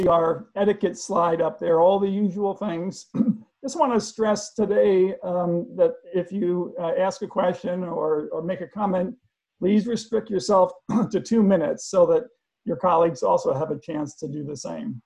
our etiquette slide up there, all the usual things. Just want to stress today that if you ask a question or make a comment, please restrict yourself to 2 minutes so that your colleagues also have a chance to do the same.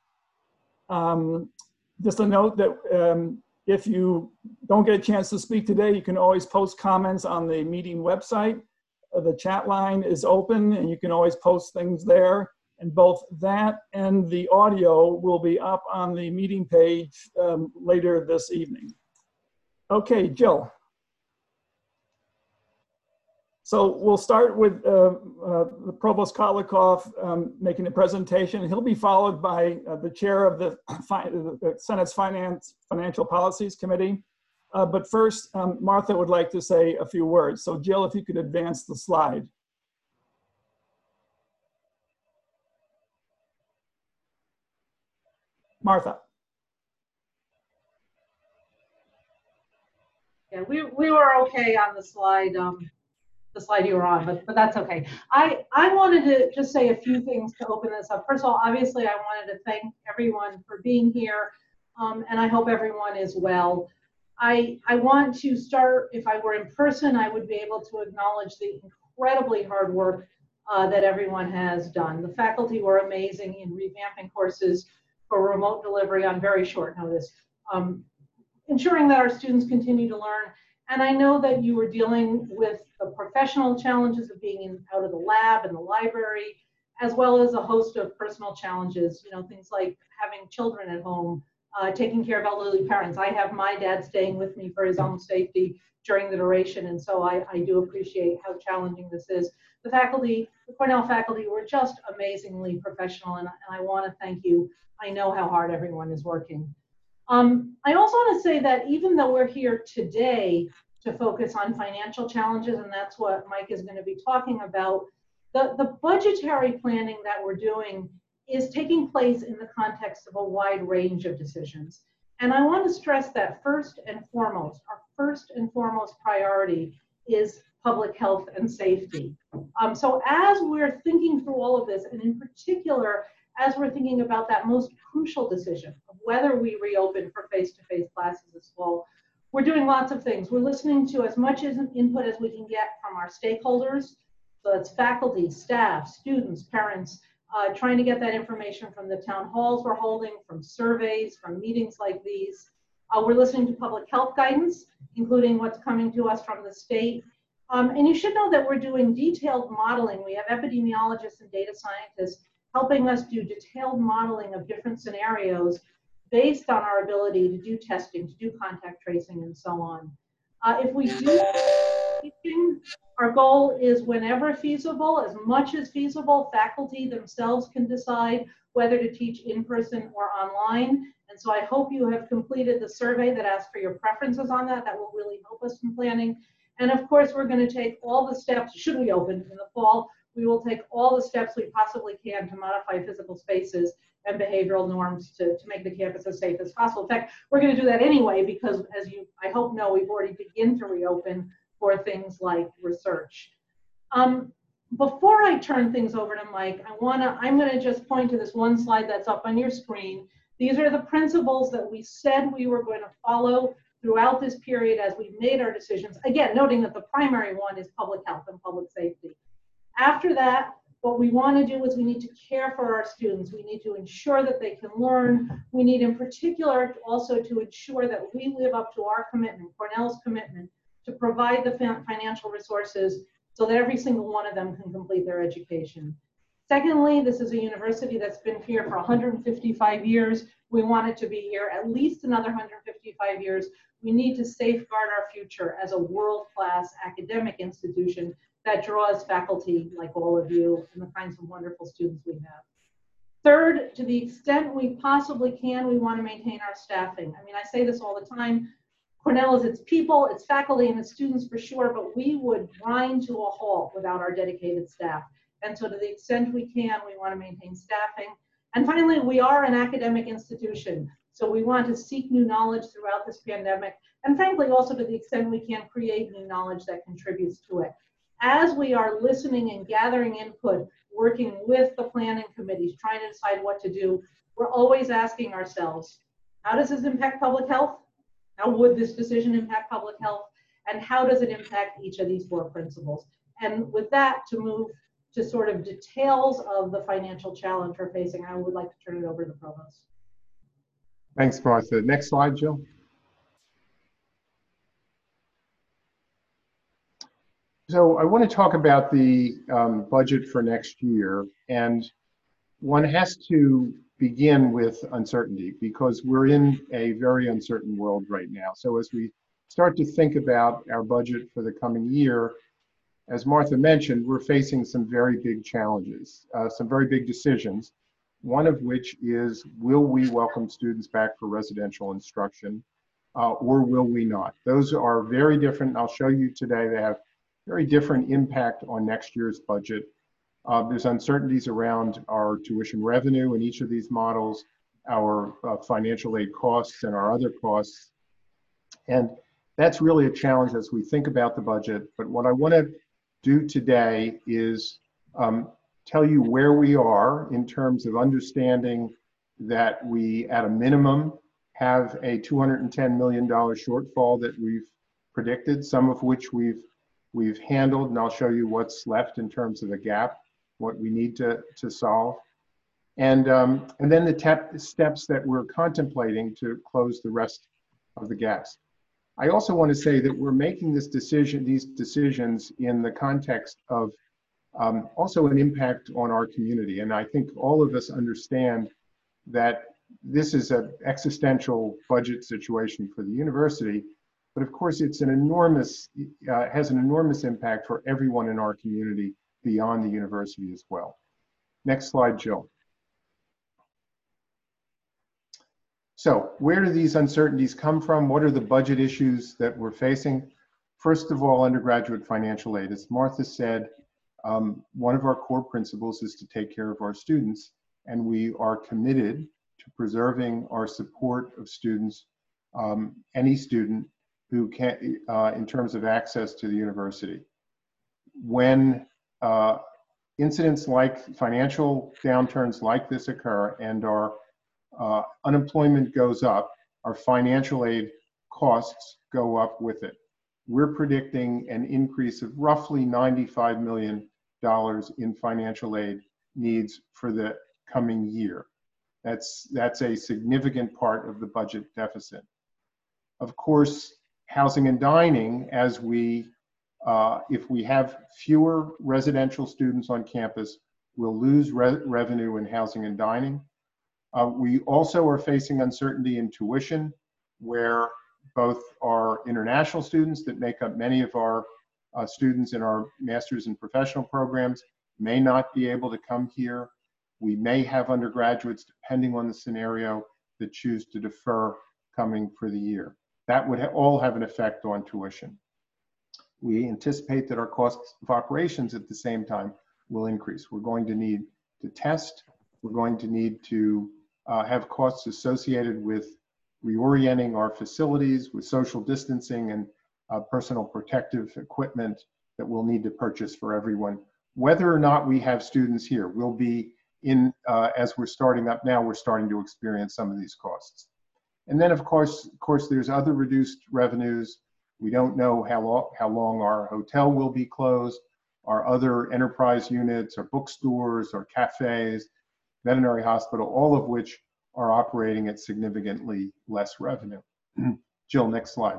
Just a note that if you don't get a chance to speak today, you can always post comments on the meeting website. The chat line is open and you can always post things there. And both that and the audio will be up on the meeting page later this evening. Okay, Jill. So we'll start with the Provost Kolikoff making a presentation. He'll be followed by the chair of the Senate's Financial Policies Committee. But first, Martha would like to say a few words. So Jill, if you could advance the slide. Martha. Yeah, we were okay on the slide you were on, but that's okay. I wanted to just say a few things to open this up. First of all, obviously, I wanted to thank everyone for being here, and I hope everyone is well. I want to start, if I were in person, I would be able to acknowledge the incredibly hard work that everyone has done. The faculty were amazing in revamping courses for remote delivery on very short notice, ensuring that our students continue to learn. And I know that you were dealing with the professional challenges of being out of the lab and the library, as well as a host of personal challenges, you know, things like having children at home, taking care of elderly parents. I have my dad staying with me for his own safety during the duration, and so I do appreciate how challenging this is. The faculty, the Cornell faculty, were just amazingly professional, and I want to thank you. I know how hard everyone is working. I also want to say that even though we're here today to focus on financial challenges, and that's what Mike is going to be talking about, the budgetary planning that we're doing is taking place in the context of a wide range of decisions. And I want to stress that first and foremost, our first and foremost priority is public health and safety. So as we're thinking through all of this, and in particular, as we're thinking about that most crucial decision of whether we reopen for face-to-face classes this fall, we're doing lots of things. We're listening to as much input as we can get from our stakeholders. So that's faculty, staff, students, parents, trying to get that information from the town halls we're holding, from surveys, from meetings like these. We're listening to public health guidance, including what's coming to us from the state. And you should know that we're doing detailed modeling. We have epidemiologists and data scientists helping us do detailed modeling of different scenarios based on our ability to do testing, to do contact tracing, and so on. If we do teaching, our goal is whenever feasible, as much as feasible, faculty themselves can decide whether to teach in person or online. And so I hope you have completed the survey that asks for your preferences on that. That will really help us in planning. And of course, we're going to take all the steps, should we open in the fall, we will take all the steps we possibly can to modify physical spaces and behavioral norms to make the campus as safe as possible. In fact, we're going to do that anyway, because as you, I hope, know, we've already begun to reopen for things like research. Before I turn things over to Mike, I'm going to just point to this one slide that's up on your screen. These are the principles that we said we were going to follow throughout this period as we made our decisions. Again, noting that the primary one is public health and public safety. After that, what we want to do is we need to care for our students. We need to ensure that they can learn. We need in particular also to ensure that we live up to our commitment, Cornell's commitment, to provide the financial resources so that every single one of them can complete their education. Secondly, this is a university that's been here for 155 years. We want it to be here at least another 155 years. We need to safeguard our future as a world-class academic institution that draws faculty like all of you and the kinds of wonderful students we have. Third, to the extent we possibly can, we want to maintain our staffing. I mean, I say this all the time. Cornell is its people, its faculty, and its students for sure, but we would grind to a halt without our dedicated staff. And so to the extent we can, we want to maintain staffing. And finally, we are an academic institution. So we want to seek new knowledge throughout this pandemic. And frankly, also to the extent we can, create new knowledge that contributes to it. As we are listening and gathering input, working with the planning committees, trying to decide what to do, we're always asking ourselves, how does this impact public health? How would this decision impact public health? And how does it impact each of these 4 principles? And with that, to move to sort of details of the financial challenge we're facing, I would like to turn it over to the provost. Thanks, Martha. Next slide, Jill. So I want to talk about the budget for next year, and one has to begin with uncertainty because we're in a very uncertain world right now. So as we start to think about our budget for the coming year, as Martha mentioned, we're facing some very big challenges, some very big decisions, one of which is, will we welcome students back for residential instruction, or will we not? Those are very different, and I'll show you today. They have very different impact on next year's budget. There's uncertainties around our tuition revenue in each of these models, our financial aid costs, and our other costs. And that's really a challenge as we think about the budget. But what I want to do today is tell you where we are in terms of understanding that we, at a minimum, have a $210 million shortfall that we've predicted, some of which we've handled, and I'll show you what's left in terms of the gap, what we need to solve. And then the steps that we're contemplating to close the rest of the gaps. I also want to say that we're making these decisions in the context of also an impact on our community. And I think all of us understand that this is an existential budget situation for the university, but of course it's an enormous, has an enormous impact for everyone in our community beyond the university as well. Next slide, Jill. So where do these uncertainties come from? What are the budget issues that we're facing? First of all, undergraduate financial aid. As Martha said, one of our core principles is to take care of our students, and we are committed to preserving our support of students, any student who can, in terms of access to the university. When incidents like financial downturns like this occur and our unemployment goes up, our financial aid costs go up with it. We're predicting an increase of roughly $95 million in financial aid needs for the coming year. That's a significant part of the budget deficit. Of course, housing and dining, as we, if we have fewer residential students on campus, we'll lose revenue in housing and dining. We also are facing uncertainty in tuition, where both our international students that make up many of our students in our master's and professional programs may not be able to come here. We may have undergraduates, depending on the scenario, that choose to defer coming for the year. That would all have an effect on tuition. We anticipate that our costs of operations at the same time will increase. We're going to need to test. We're going to need to have costs associated with reorienting our facilities, with social distancing and personal protective equipment that we'll need to purchase for everyone. Whether or not we have students here, we'll be in, as we're starting up now, we're starting to experience some of these costs. And then of course there's other reduced revenues. We don't know how long our hotel will be closed, our other enterprise units, our bookstores, our cafes, veterinary hospital, all of which are operating at significantly less revenue. Jill, next slide.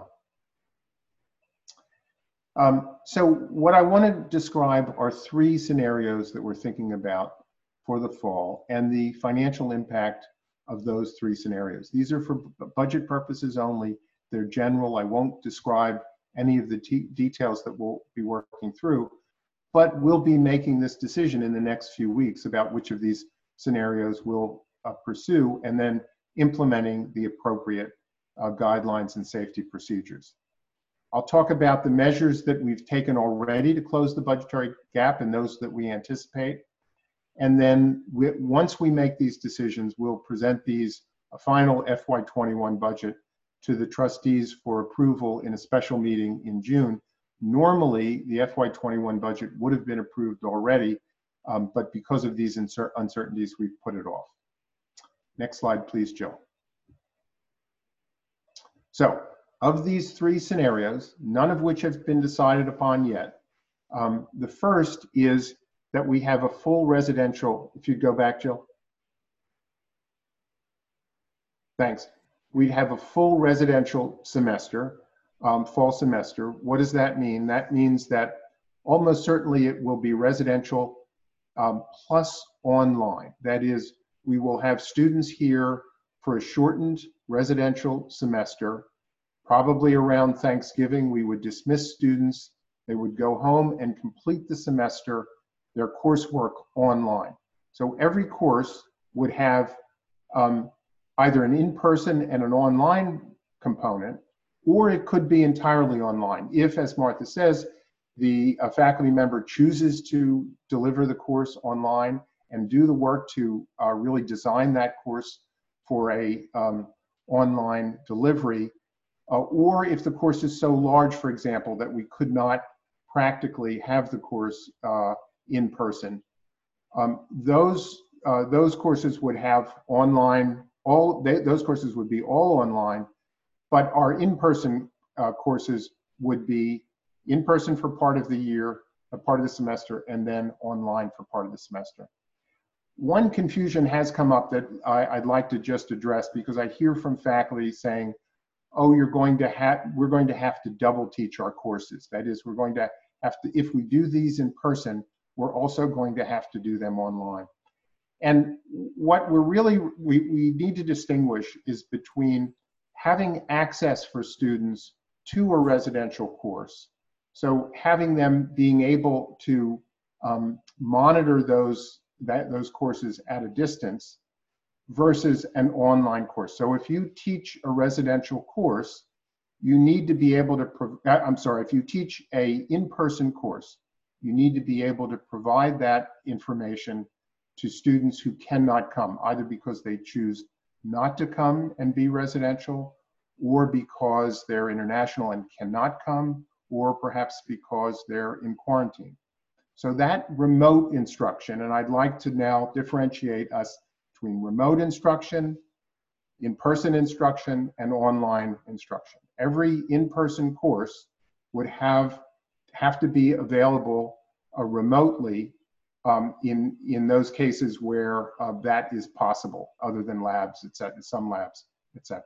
So what I want to describe are 3 scenarios that we're thinking about for the fall and the financial impact of those 3 scenarios. These are for budget purposes only. They're general. I won't describe any of the details that we'll be working through, but we'll be making this decision in the next few weeks about which of these scenarios we'll pursue, and then implementing the appropriate guidelines and safety procedures. I'll talk about the measures that we've taken already to close the budgetary gap and those that we anticipate. And then once we make these decisions, we'll present these, a final FY21 budget, to the trustees for approval in a special meeting in June. Normally, the FY21 budget would have been approved already, but because of these uncertainties, we've put it off. Next slide, please, Jill. So of these three scenarios, none of which have been decided upon yet, the first is that we have a full residential, if you'd go back, Jill. Thanks. We'd have a full residential semester, fall semester. What does that mean? That means that almost certainly it will be residential plus online. That is, we will have students here for a shortened residential semester. Probably around Thanksgiving, we would dismiss students. They would go home and complete the semester, their coursework online. So every course would have either an in-person and an online component, or it could be entirely online. If, as Martha says, the faculty member chooses to deliver the course online and do the work to really design that course for a online delivery, or if the course is so large, for example, that we could not practically have the course in person, those courses would have online, those courses would be all online, but our in-person courses would be in-person for part of the year, a part of the semester, and then online for part of the semester. One confusion has come up that I'd like to just address, because I hear from faculty saying, oh, we're going to have to double teach our courses. That is, we're going to have to, if we do these in person, we're also going to have to do them online. And what we need to distinguish is between having access for students to a residential course, so having them being able to monitor those courses at a distance, versus an online course. So if you teach a residential course, you need to be able to, if you teach a in-person course, you need to be able to provide that information to students who cannot come, either because they choose not to come and be residential, or because they're international and cannot come, or perhaps because they're in quarantine. So that remote instruction, and I'd like to now differentiate us between remote instruction, in-person instruction, and online instruction. Every in-person course would have to be available remotely in those cases where that is possible, other than labs, etc., some labs, etc.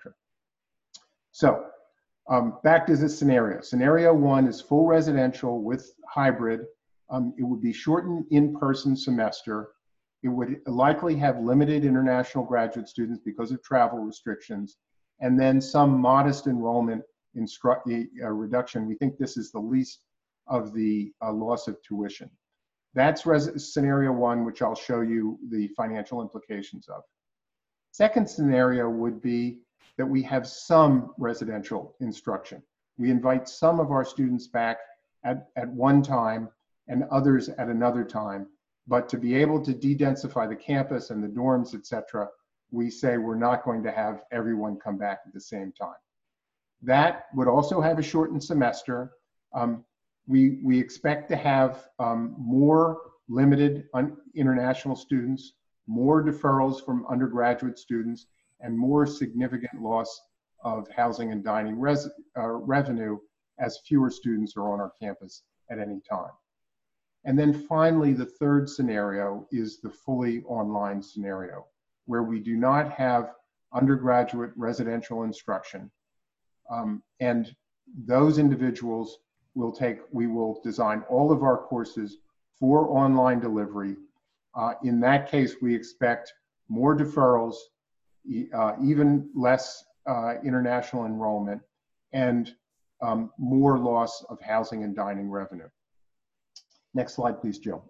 So back to this scenario. Scenario one is full residential with hybrid. It would be shortened in-person semester. It would likely have limited international graduate students because of travel restrictions, and then some modest enrollment reduction. We think this is the least of the loss of tuition. That's scenario one, which I'll show you the financial implications of. Second scenario would be that we have some residential instruction. We invite some of our students back at one time and others at another time. But to be able to de-densify the campus and the dorms, etc., we say we're not going to have everyone come back at the same time. That would also have a shortened semester. We expect to have more limited international students, more deferrals from undergraduate students, and more significant loss of housing and dining revenue as fewer students are on our campus at any time. And then finally, the third scenario is the fully online scenario, where we do not have undergraduate residential instruction. And those individuals we will design all of our courses for online delivery. In that case, we expect more deferrals, even less international enrollment, and more loss of housing and dining revenue. Next slide, please, Jill.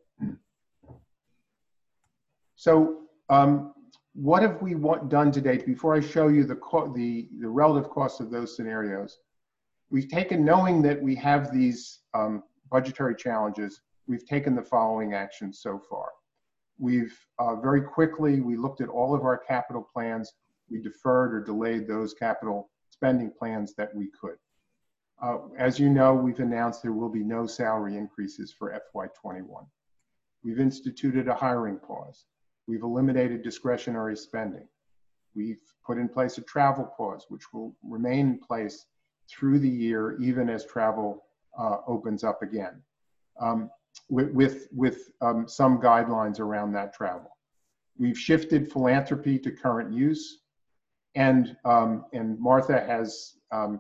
So what have we done to date? Before I show you the relative cost of those scenarios, we've taken, knowing that we have these budgetary challenges, we've taken the following actions so far. We've very quickly, we looked at all of our capital plans. We deferred or delayed those capital spending plans that we could. As you know, we've announced there will be no salary increases for FY21. We've instituted a hiring pause. We've eliminated discretionary spending. We've put in place a travel pause, which will remain in place through the year, even as travel opens up again, with some guidelines around that travel. We've shifted philanthropy to current use, and Martha has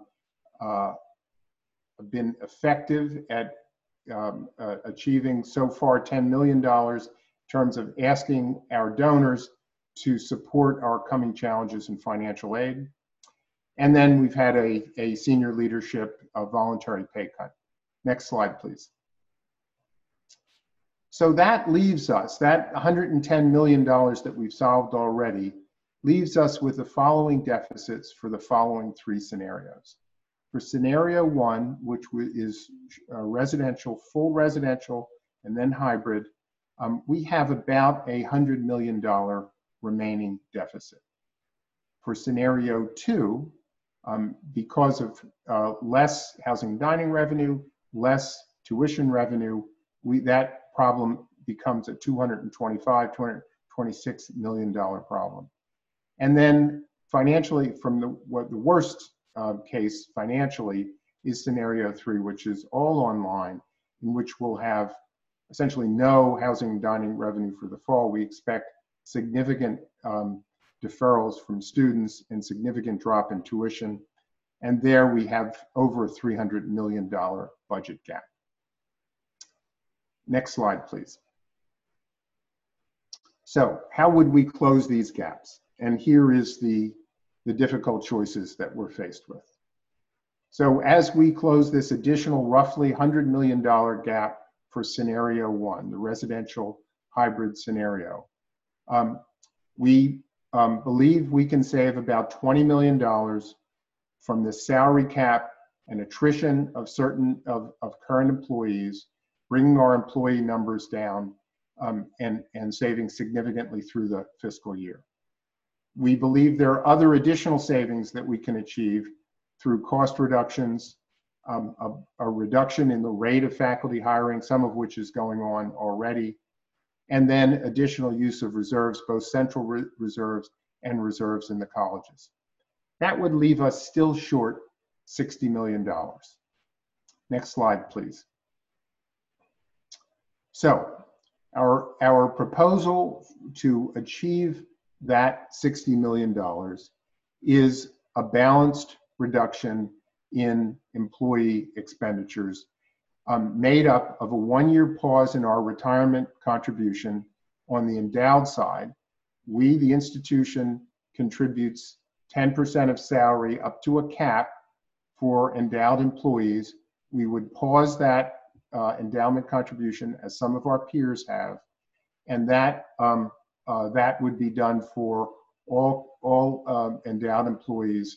been effective at achieving so far $10 million in terms of asking our donors to support our coming challenges in financial aid. And then we've had a senior leadership voluntary pay cut. Next slide, please. So that leaves us, that $110 million that we've solved already, leaves us with the following deficits for the following three scenarios. For scenario one, which is residential, full residential, and then hybrid, we have about $100 million remaining deficit. For scenario two, because of less housing and dining revenue, less tuition revenue, that problem becomes a $226 million problem. And then financially, from the worst case financially is scenario three, which is all online, in which we'll have essentially no housing and dining revenue for the fall. We expect significant deferrals from students and significant drop in tuition. And there we have over a $300 million budget gap. Next slide, please. So how would we close these gaps? And here is the difficult choices that we're faced with. So as we close this additional roughly $100 million gap for scenario one, the residential hybrid scenario, we believe we can save about $20 million from the salary cap and attrition of certain of current employees, bringing our employee numbers down and saving significantly through the fiscal year. We believe there are other additional savings that we can achieve through cost reductions, a reduction in the rate of faculty hiring, some of which is going on already, and then additional use of reserves, both central reserves and reserves in the colleges. That would leave us still short $60 million. Next slide, please. So our proposal to achieve that $60 million is a balanced reduction in employee expenditures made up of a one-year pause in our retirement contribution. On the endowed side, we, the institution, contributes 10% of salary up to a cap for endowed employees. We would pause that endowment contribution, as some of our peers have, and that would be done for all endowed employees.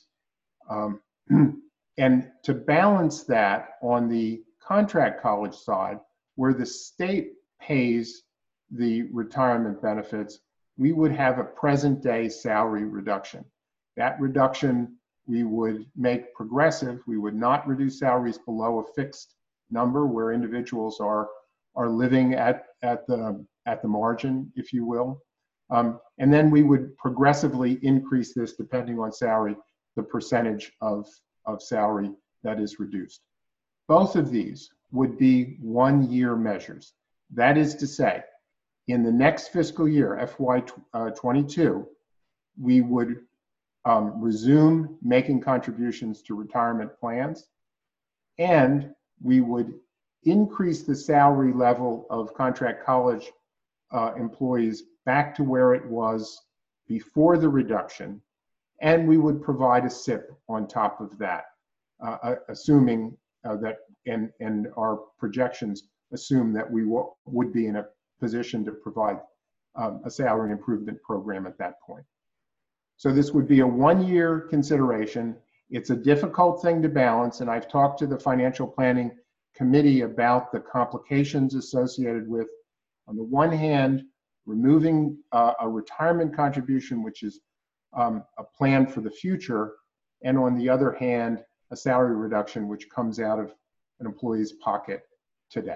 And to balance that on the contract college side, where the state pays the retirement benefits, we would have a present day salary reduction. That reduction we would make progressive. We would not reduce salaries below a fixed number where individuals are living at the margin, if you will. And then we would progressively increase this, depending on salary, the percentage of salary that is reduced. Both of these would be one-year measures. That is to say, in the next fiscal year, FY22, we would resume making contributions to retirement plans, and we would increase the salary level of contract college employees back to where it was before the reduction, and we would provide a SIP on top of that, assuming that, and our projections assume that we would be in a position to provide a salary improvement program at that point. So this would be a one-year consideration. It's a difficult thing to balance, and I've talked to the financial planning committee about the complications associated with, on the one hand, removing a retirement contribution, which is a plan for the future, and on the other hand, a salary reduction, which comes out of an employee's pocket today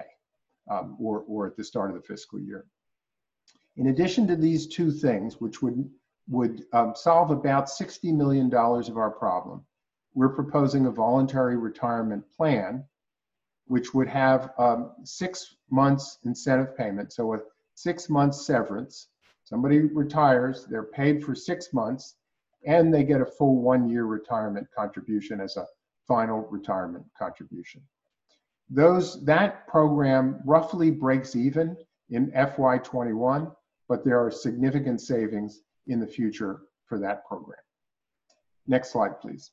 or at the start of the fiscal year. In addition to these two things, which would would solve about $60 million of our problem. We're proposing a voluntary retirement plan, which would have 6 months incentive payment. So a 6 months severance. Somebody retires, they're paid for 6 months, and they get a full 1 year retirement contribution as a final retirement contribution. That program roughly breaks even in FY21, but there are significant savings in the future for that program. Next slide, please.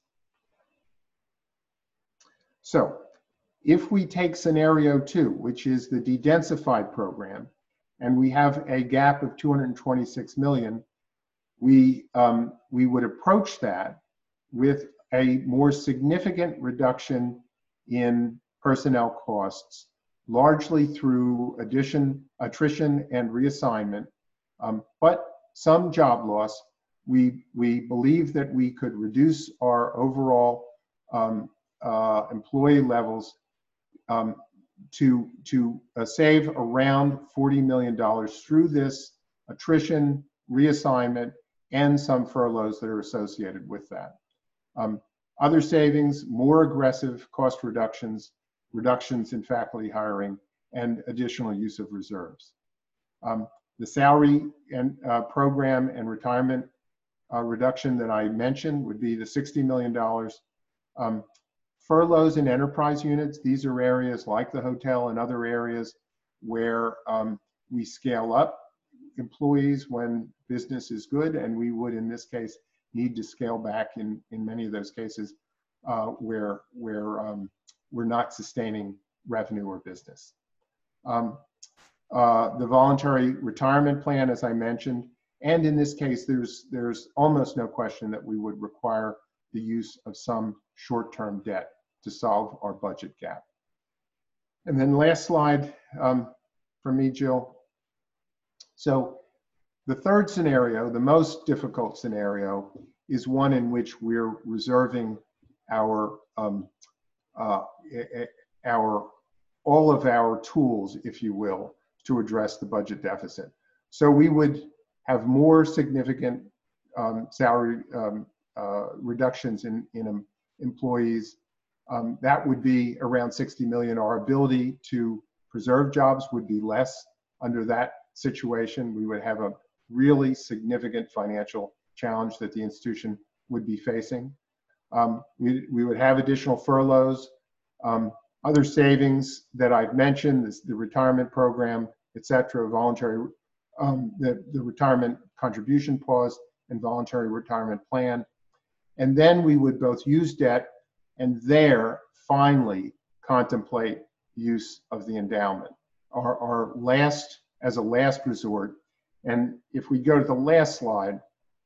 So if we take scenario 2, which is the dedensified program, and we have a gap of 226 million, we would approach that with a more significant reduction in personnel costs, largely through attrition and reassignment, but some job loss. We believe that we could reduce our overall employee levels to save around $40 million through this attrition, reassignment, and some furloughs that are associated with that. Other savings, more aggressive cost reductions in faculty hiring, and additional use of reserves. The salary and program and retirement reduction that I mentioned would be the $60 million. Furloughs in enterprise units, these are areas like the hotel and other areas where we scale up employees when business is good, and we would, in this case, need to scale back in many of those cases where we're not sustaining revenue or business. The voluntary retirement plan, as I mentioned, and in this case, there's almost no question that we would require the use of some short-term debt to solve our budget gap. And then last slide for me, Jill. So the third scenario, the most difficult scenario, is one in which we're reserving all of our tools, if you will, to address the budget deficit. So we would have more significant salary reductions in employees. That would be around 60 million. Our ability to preserve jobs would be less under that situation. We would have a really significant financial challenge that the institution would be facing. We would have additional furloughs, other savings that I've mentioned, the retirement program, et cetera, voluntary, the retirement contribution pause and voluntary retirement plan. And then we would both use debt and there finally contemplate use of the endowment, as a last resort. And if we go to the last slide,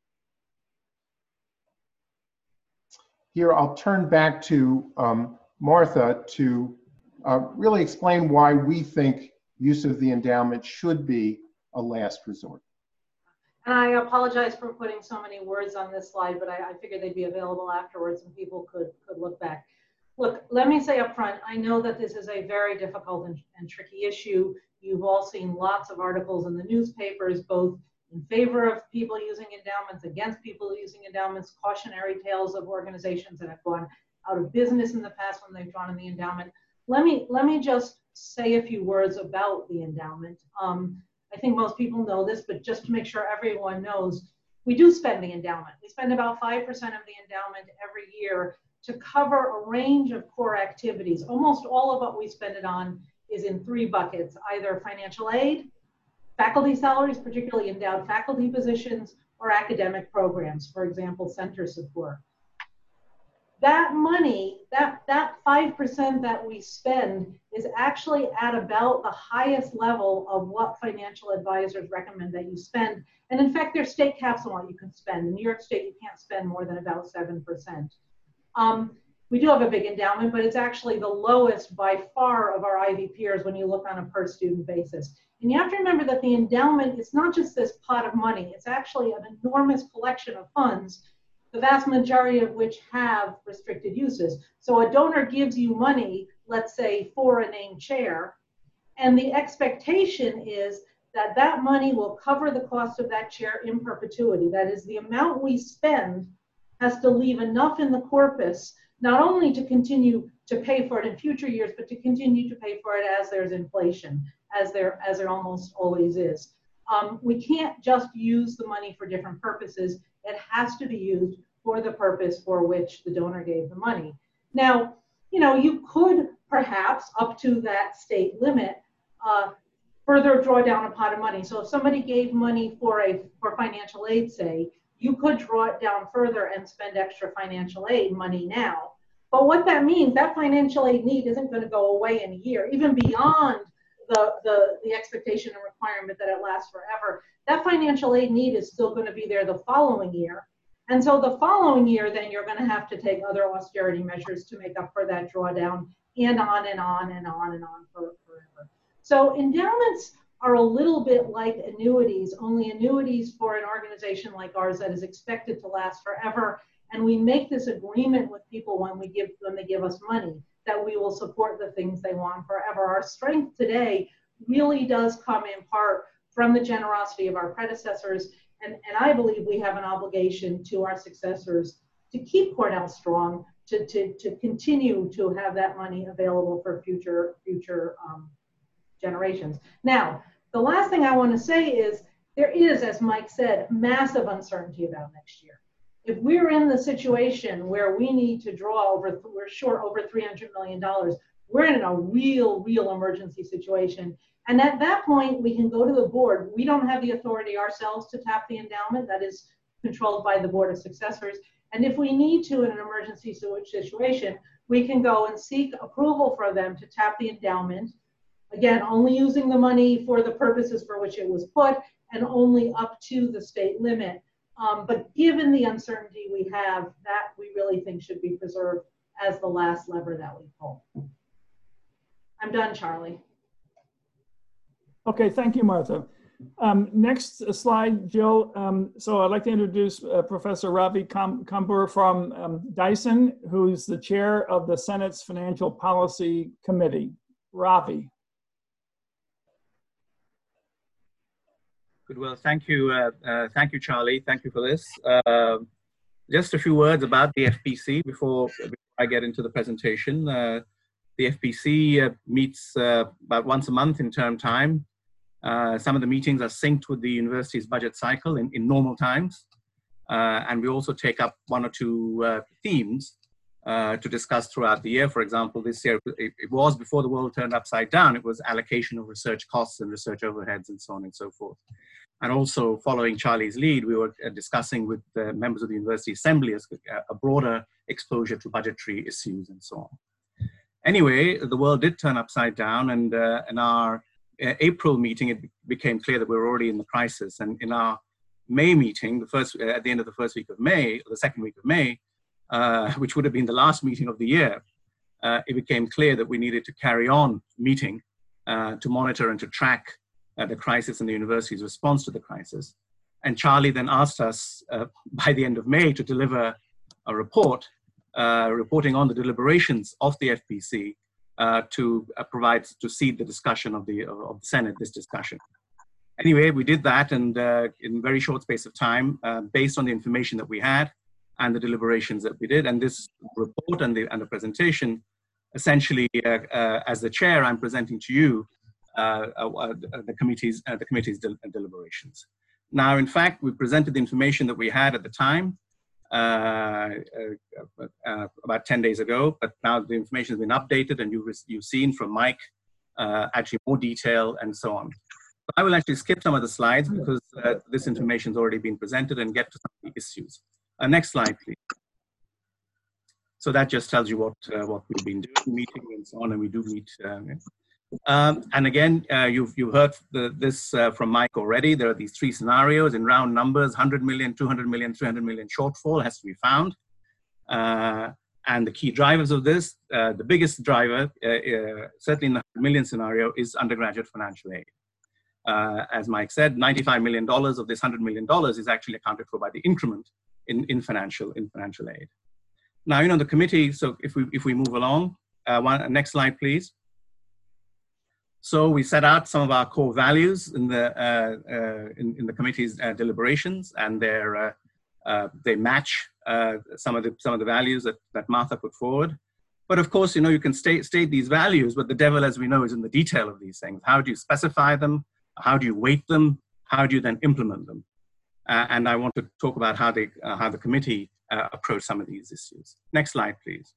here I'll turn back to Martha to really explain why we think use of the endowment should be a last resort. And I apologize for putting so many words on this slide, but I figured they'd be available afterwards and people could look back. Look, let me say up front, I know that this is a very difficult and tricky issue. You've all seen lots of articles in the newspapers, both in favor of people using endowments, against people using endowments, cautionary tales of organizations that have gone out of business in the past when they've drawn in the endowment. Let me just say a few words about the endowment. I think most people know this, but just to make sure everyone knows, we do spend the endowment. We spend about 5% of the endowment every year to cover a range of core activities. Almost all of what we spend it on is in 3 buckets, either financial aid, faculty salaries, particularly endowed faculty positions, or academic programs, for example, center support. That money, that 5% that we spend is actually at about the highest level of what financial advisors recommend that you spend. And in fact, there's state caps on what you can spend. In New York State, you can't spend more than about 7%. We do have a big endowment, but it's actually the lowest by far of our Ivy peers when you look on a per student basis. And you have to remember that the endowment is not just this pot of money, it's actually an enormous collection of funds, the vast majority of which have restricted uses. So a donor gives you money, let's say for a named chair, and the expectation is that that money will cover the cost of that chair in perpetuity. That is, the amount we spend has to leave enough in the corpus, not only to continue to pay for it in future years, but to continue to pay for it as there's inflation, as there almost always is. We can't just use the money for different purposes. It has to be used for the purpose for which the donor gave the money. Now, you know, you could perhaps, up to that state limit, further draw down a pot of money. So if somebody gave money for financial aid, say, you could draw it down further and spend extra financial aid money now. But what that means, that financial aid need isn't going to go away in a year, even beyond the expectation and requirement that it lasts forever. That financial aid need is still going to be there the following year. And so the following year, then you're going to have to take other austerity measures to make up for that drawdown, and on and on and on and on forever. So endowments are a little bit like annuities, only annuities for an organization like ours that is expected to last forever. And we make this agreement with people when they give us money, that we will support the things they want forever. Our strength today really does come in part from the generosity of our predecessors. And I believe we have an obligation to our successors to keep Cornell strong, to continue to have that money available for future generations. Now, the last thing I want to say is there is, as Mike said, massive uncertainty about next year. If we're in the situation where we need to draw we're short over $300 million, we're in a real emergency situation. And at that point, we can go to the board. We don't have the authority ourselves to tap the endowment. That is controlled by the Board of Successors. And if we need to in an emergency situation, we can go and seek approval for them to tap the endowment. Again, only using the money for the purposes for which it was put, and only up to the state limit. But given the uncertainty we have, that we really think should be preserved as the last lever that we pull. I'm done, Charlie. Okay, thank you, Martha. Next slide, Jill. So I'd like to introduce Professor Ravi Kambur from Dyson, who's the chair of the Senate's Financial Policy Committee. Ravi. Good. Well, thank you, Charlie. Thank you for this. Just a few words about the FPC before I get into the presentation. The FPC meets about once a month in term time. Some of the meetings are synced with the university's budget cycle in normal times. And we also take up one or two themes to discuss throughout the year. For example, this year, it was before the world turned upside down. It was allocation of research costs and research overheads and so on and so forth. And also following Charlie's lead, we were discussing with the members of the University Assembly a broader exposure to budgetary issues and so on. Anyway, the world did turn upside down, and in our April meeting, it became clear that we were already in the crisis. And in our May meeting, at the end of the first week of May, or the second week of May, which would have been the last meeting of the year, it became clear that we needed to carry on meeting to monitor and to track the crisis and the university's response to the crisis. And Charlie then asked us by the end of May to deliver a report reporting on the deliberations of the FPC to seed the discussion of the Senate, this discussion. Anyway, we did that, and in a very short space of time, based on the information that we had and the deliberations that we did, and this report and the presentation, essentially, as the chair, I'm presenting to you the committee's deliberations. Now, in fact, we presented the information that we had at the time about 10 days ago, but now the information has been updated, and you've seen from Mike actually more detail and so on. But I will actually skip some of the slides because this information has already been presented, and get to some of the issues. Next slide, please. So that just tells you what we've been doing, meeting and so on, and we do meet. And again, you've heard this from Mike already. There are these three scenarios in round numbers: 100 million, 200 million, 300 million shortfall has to be found. And the key drivers of this, the biggest driver, certainly in the 100 million scenario, is undergraduate financial aid. As Mike said, $95 million of this $100 million is actually accounted for by the increment in financial aid. Now, the committee. So if we move along, next slide, please. So we set out some of our core values in the committee's deliberations, and they match some of the values that Martha put forward. But of course, you can state these values, but the devil, as we know, is in the detail of these things. How do you specify them? How do you weight them? How do you then implement them? And I want to talk about how the committee approached some of these issues. Next slide, please.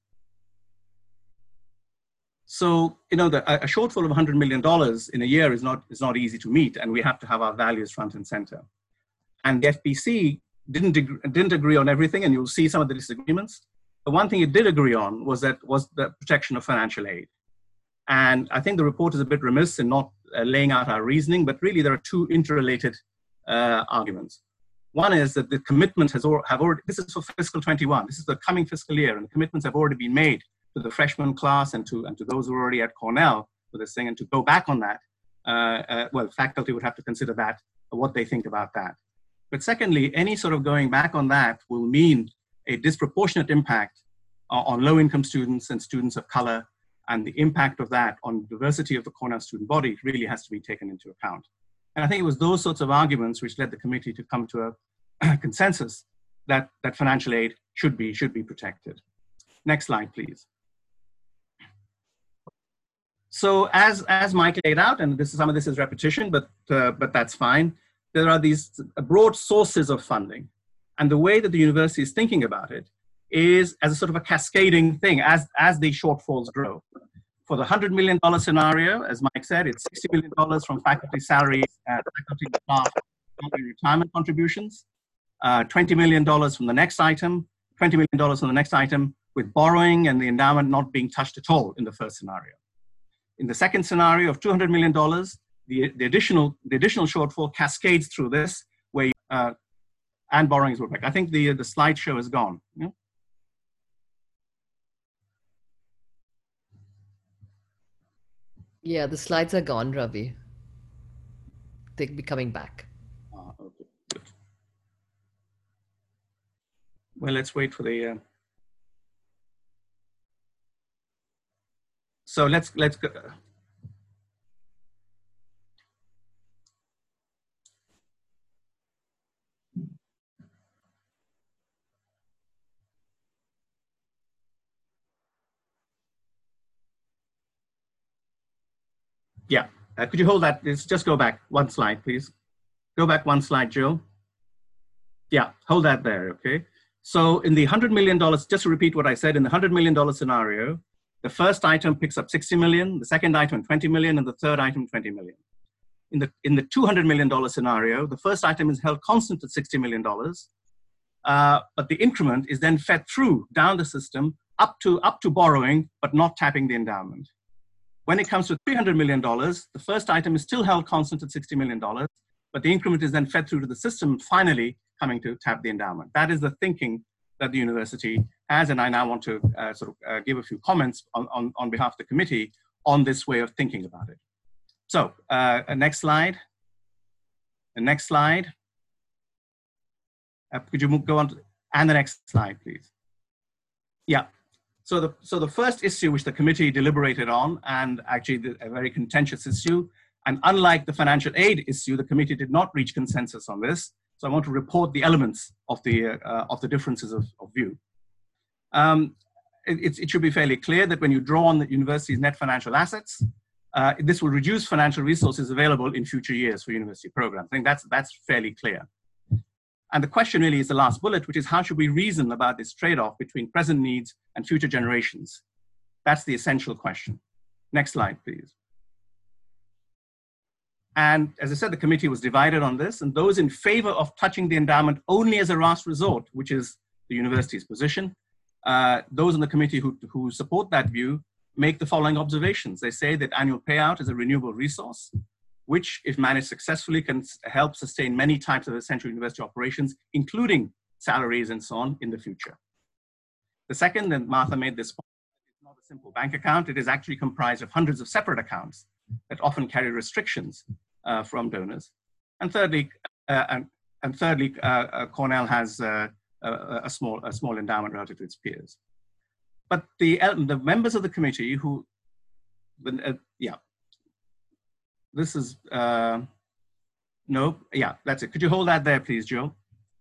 So, a shortfall of $100 million in a year is not easy to meet, and we have to have our values front and center. And the FPC didn't agree on everything, and you'll see some of the disagreements. The one thing it did agree on was the protection of financial aid. And I think the report is a bit remiss in not laying out our reasoning, but really there are two interrelated arguments. One is that the commitment have already, this is for fiscal 21, this is the coming fiscal year, and the commitments have already been made to the freshman class and to those who are already at Cornell for this thing, and to go back on that, well, faculty would have to consider that, what they think about that. But secondly, any sort of going back on that will mean a disproportionate impact on low-income students and students of color, and the impact of that on diversity of the Cornell student body really has to be taken into account. And I think it was those sorts of arguments which led the committee to come to a consensus that financial aid should be protected. Next slide, please. So as Mike laid out, and some of this is repetition, but that's fine. There are these broad sources of funding. And the way that the university is thinking about it is as a sort of a cascading thing as the shortfalls grow. For the $100 million scenario, as Mike said, it's $60 million from faculty salaries, faculty staff, retirement contributions, $20 million from the next item, $20 million from the next item, with borrowing and the endowment not being touched at all in the first scenario. In the second scenario of $200 million, the additional shortfall cascades through this, where and borrowings were back. I think the slideshow is gone. Yeah? Yeah, the slides are gone, Ravi. They'll be coming back. Okay, good. Well, let's wait for the. So let's go. Yeah, could you hold that? Just go back one slide, please. Go back one slide, Jill. Yeah, hold that there, okay? So in the $100 million, just to repeat what I said, in the $100 million scenario, the first item picks up 60 million, the second item 20 million, and the third item 20 million. In the $200 million scenario, the first item is held constant at $60 million, but the increment is then fed through down the system up to borrowing, but not tapping the endowment. When it comes to $300 million, the first item is still held constant at $60 million, but the increment is then fed through to the system, finally coming to tap the endowment. That is the thinking that the university has, and I now want to give a few comments on behalf of the committee on this way of thinking about it. So, next slide. The next slide. Could you go on and the next slide, please? Yeah. So the first issue which the committee deliberated on, and actually a very contentious issue, and unlike the financial aid issue, the committee did not reach consensus on this. So I want to report the elements of the differences of view. It should be fairly clear that when you draw on the university's net financial assets, this will reduce financial resources available in future years for university programs. I think that's fairly clear. And the question really is the last bullet, which is how should we reason about this trade-off between present needs and future generations? That's the essential question. Next slide, please. And as I said, the committee was divided on this, and those in favor of touching the endowment only as a last resort, which is the university's position, those in the committee who support that view make the following observations. They say that annual payout is a renewable resource, which, if managed successfully, can help sustain many types of essential university operations, including salaries and so on, in the future. The second, and Martha made this point, it's not a simple bank account. It is actually comprised of hundreds of separate accounts that often carry restrictions from donors. And thirdly, Cornell has a small endowment relative to its peers. But the members of the committee who, this is, no, yeah, that's it. Could you hold that there, please, Joe?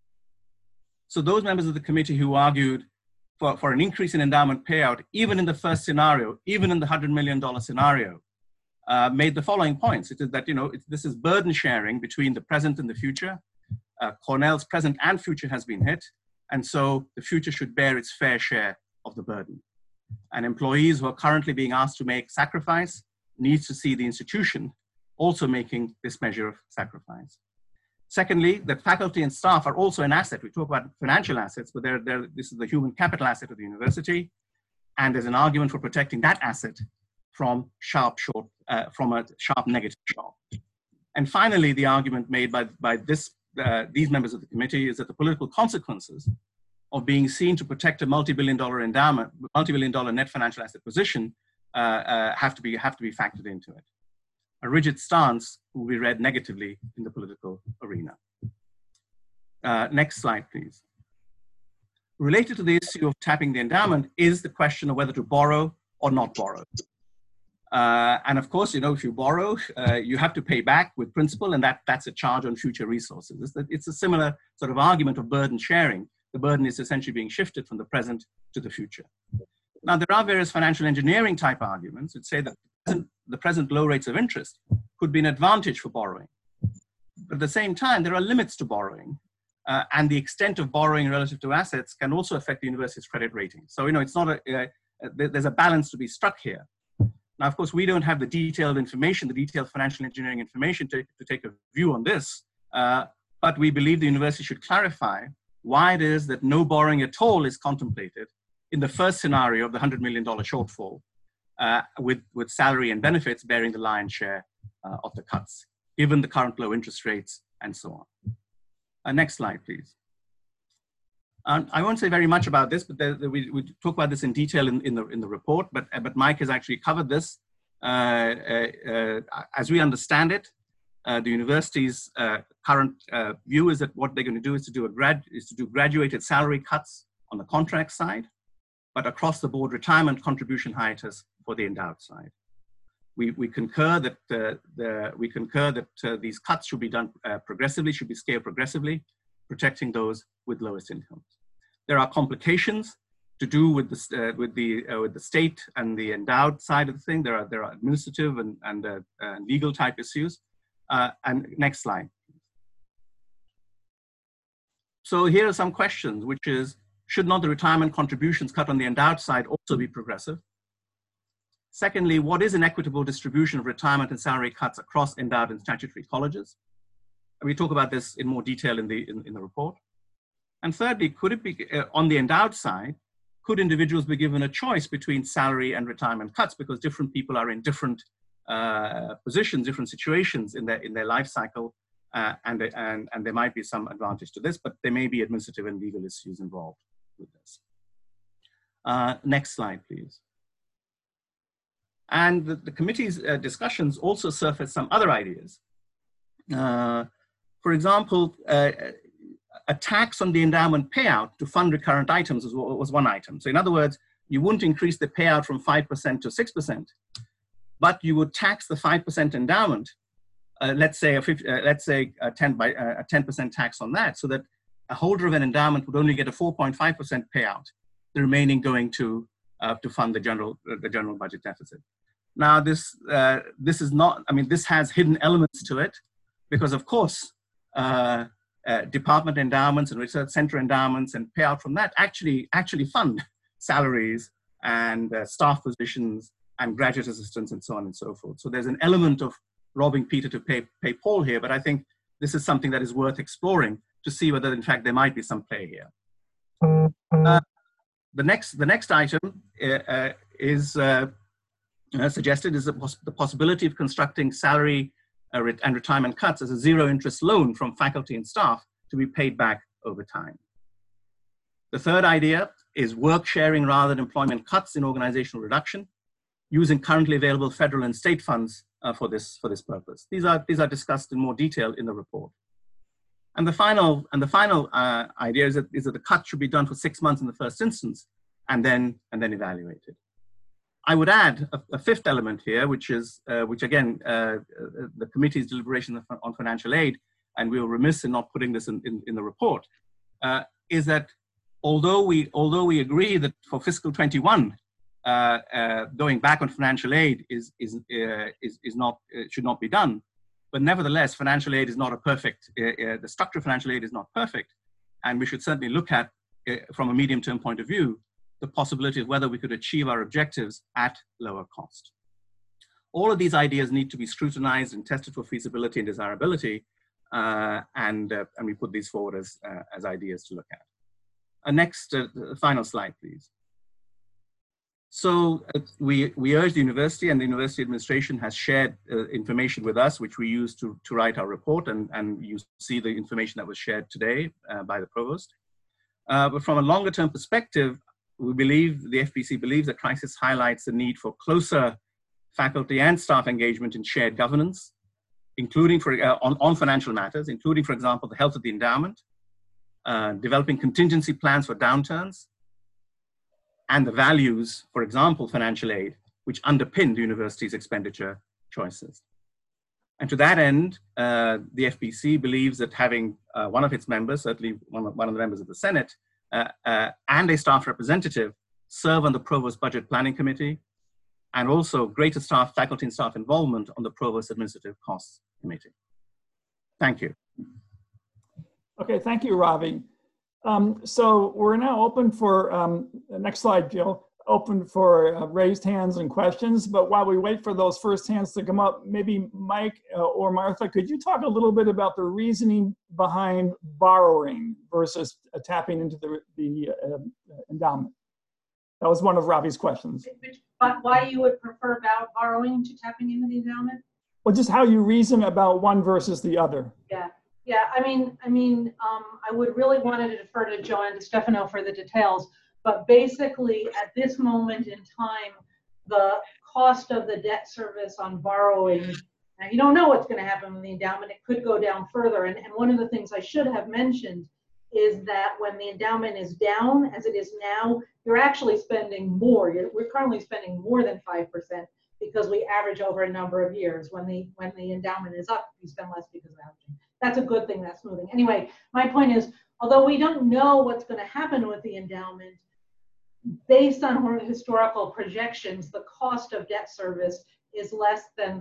So those members of the committee who argued for an increase in endowment payout, even in the first scenario, even in the $100 million scenario, made the following points. It is that, this is burden sharing between the present and the future. Cornell's present and future has been hit, and so the future should bear its fair share of the burden. And employees who are currently being asked to make sacrifice needs to see the institution also making this measure of sacrifice. Secondly, that faculty and staff are also an asset. We talk about financial assets, but this is the human capital asset of the university, and there's an argument for protecting that asset from a sharp negative shock. And finally, the argument made by these members of the committee is that the political consequences of being seen to protect a multi-billion dollar endowment, multi-billion dollar net financial asset position have to be factored into it. A rigid stance will be read negatively in the political arena. Next slide, please. Related to the issue of tapping the endowment is the question of whether to borrow or not borrow. And of course, if you borrow, you have to pay back with principal, and that's a charge on future resources. It's a similar sort of argument of burden sharing. The burden is essentially being shifted from the present to the future. Now, there are various financial engineering type arguments that say that the present low rates of interest could be an advantage for borrowing. But at the same time, there are limits to borrowing, and the extent of borrowing relative to assets can also affect the university's credit rating. So, it's not there's a balance to be struck here. Now, of course, we don't have the detailed information, the detailed financial engineering information to take a view on this, but we believe the university should clarify why it is that no borrowing at all is contemplated in the first scenario of the $100 million shortfall, with salary and benefits bearing the lion's share of the cuts, given the current low interest rates and so on. Next slide, please. I won't say very much about this, but we talk about this in detail in the report, but Mike has actually covered this. As we understand it, the university's current view is that what they're going to do is to do graduated salary cuts on the contract side, but across the board retirement contribution hiatus for the endowed side. We concur that these cuts should be done progressively, should be scaled progressively, protecting those with lowest incomes. There are complications to do with the state and the endowed side of the thing. There are administrative and legal type issues. And next slide. So here are some questions, which is, should not the retirement contributions cut on the endowed side also be progressive? Secondly, what is an equitable distribution of retirement and salary cuts across endowed and statutory colleges? And we talk about this in more detail in the report. And thirdly, could it be, on the endowed side, could individuals be given a choice between salary and retirement cuts, because different people are in different positions, different situations in their life cycle, and there might be some advantage to this, but there may be administrative and legal issues involved with this. Next slide, please. And the committee's discussions also surfaced some other ideas. For example, a tax on the endowment payout to fund recurrent items was one item. So in other words, you wouldn't increase the payout from 5% to 6%, but you would tax the 5% endowment, let's say a 10% tax on that, so that a holder of an endowment would only get a 4.5% payout, the remaining going to fund the general budget deficit. Now this is not, I mean, this has hidden elements to it, because of course, department endowments and research center endowments and payout from that actually fund salaries and staff positions and graduate assistants and so on and so forth. So there's an element of robbing Peter to pay Paul here, but I think this is something that is worth exploring to see whether in fact there might be some play here. The next item is suggested is the possibility of constructing salary and retirement cuts as a zero interest loan from faculty and staff to be paid back over time. The third idea is work sharing rather than employment cuts in organizational reduction, using currently available federal and state funds for this purpose. These are discussed in more detail in the report. And the final idea is that the cut should be done for 6 months in the first instance, and then evaluated. I would add a fifth element here, which is, which again, the committee's deliberation on financial aid, and we were remiss in not putting this in the report, is that although we agree that for fiscal 21, going back on financial aid should not be done, but nevertheless, financial aid is not a perfect, the structure of financial aid is not perfect, and we should certainly look at, from a medium-term point of view, the possibility of whether we could achieve our objectives at lower cost. All of these ideas need to be scrutinized and tested for feasibility and desirability, and we put these forward as ideas to look at. Next, final slide, please. So we urge the university, and the university administration has shared information with us, which we use to write our report, and you see the information that was shared today by the provost. But from a longer term perspective, we believe, the FPC believes that crisis highlights the need for closer faculty and staff engagement in shared governance, including on financial matters, including, for example, the health of the endowment, developing contingency plans for downturns, and the values, for example, financial aid, which underpin the university's expenditure choices. And to that end, the FPC believes that having one of its members, certainly one of the members of the Senate, and a staff representative serve on the Provost Budget Planning Committee, and also greater staff, faculty and staff involvement on the Provost Administrative Costs Committee. Thank you. Okay, thank you, Ravi. So we're now open for, next slide, Jill, open for raised hands and questions. But while we wait for those first hands to come up, maybe Mike or Martha, could you talk a little bit about the reasoning behind borrowing versus tapping into the endowment? That was one of Ravi's questions. But why you would prefer borrowing to tapping into the endowment? Well, just how you reason about one versus the other. Yeah. I mean, I would really want to defer to Joanne DeStefano for the details. But basically, at this moment in time, the cost of the debt service on borrowing, now you don't know what's going to happen with the endowment. It could go down further. And one of the things I should have mentioned is that when the endowment is down, as it is now, you're actually spending more. We're currently spending more than 5% because we average over a number of years. When the endowment is up, you spend less because of averaging. That's a good thing, that's moving. Anyway, my point is, although we don't know what's going to happen with the endowment, based on historical projections, the cost of debt service is less than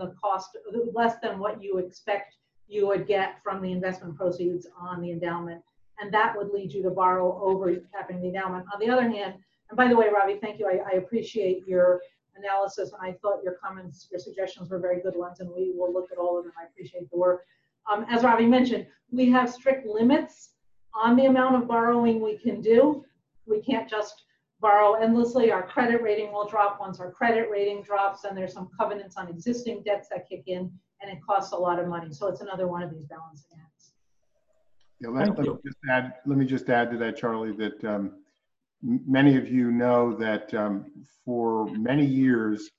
what you expect you would get from the investment proceeds on the endowment. And that would lead you to borrow over tapping the endowment. On the other hand, and by the way, Ravi, thank you. I appreciate your analysis, and I thought your comments, your suggestions were very good ones, and we will look at all of them. I appreciate the work. As Ravi mentioned, we have strict limits on the amount of borrowing we can do. We can't just borrow endlessly. Our credit rating will drop once our credit rating drops, and there's some covenants on existing debts that kick in, and it costs a lot of money. So it's another one of these balancing acts. Yeah, let me just add to that, Charlie, that many of you know that for many years,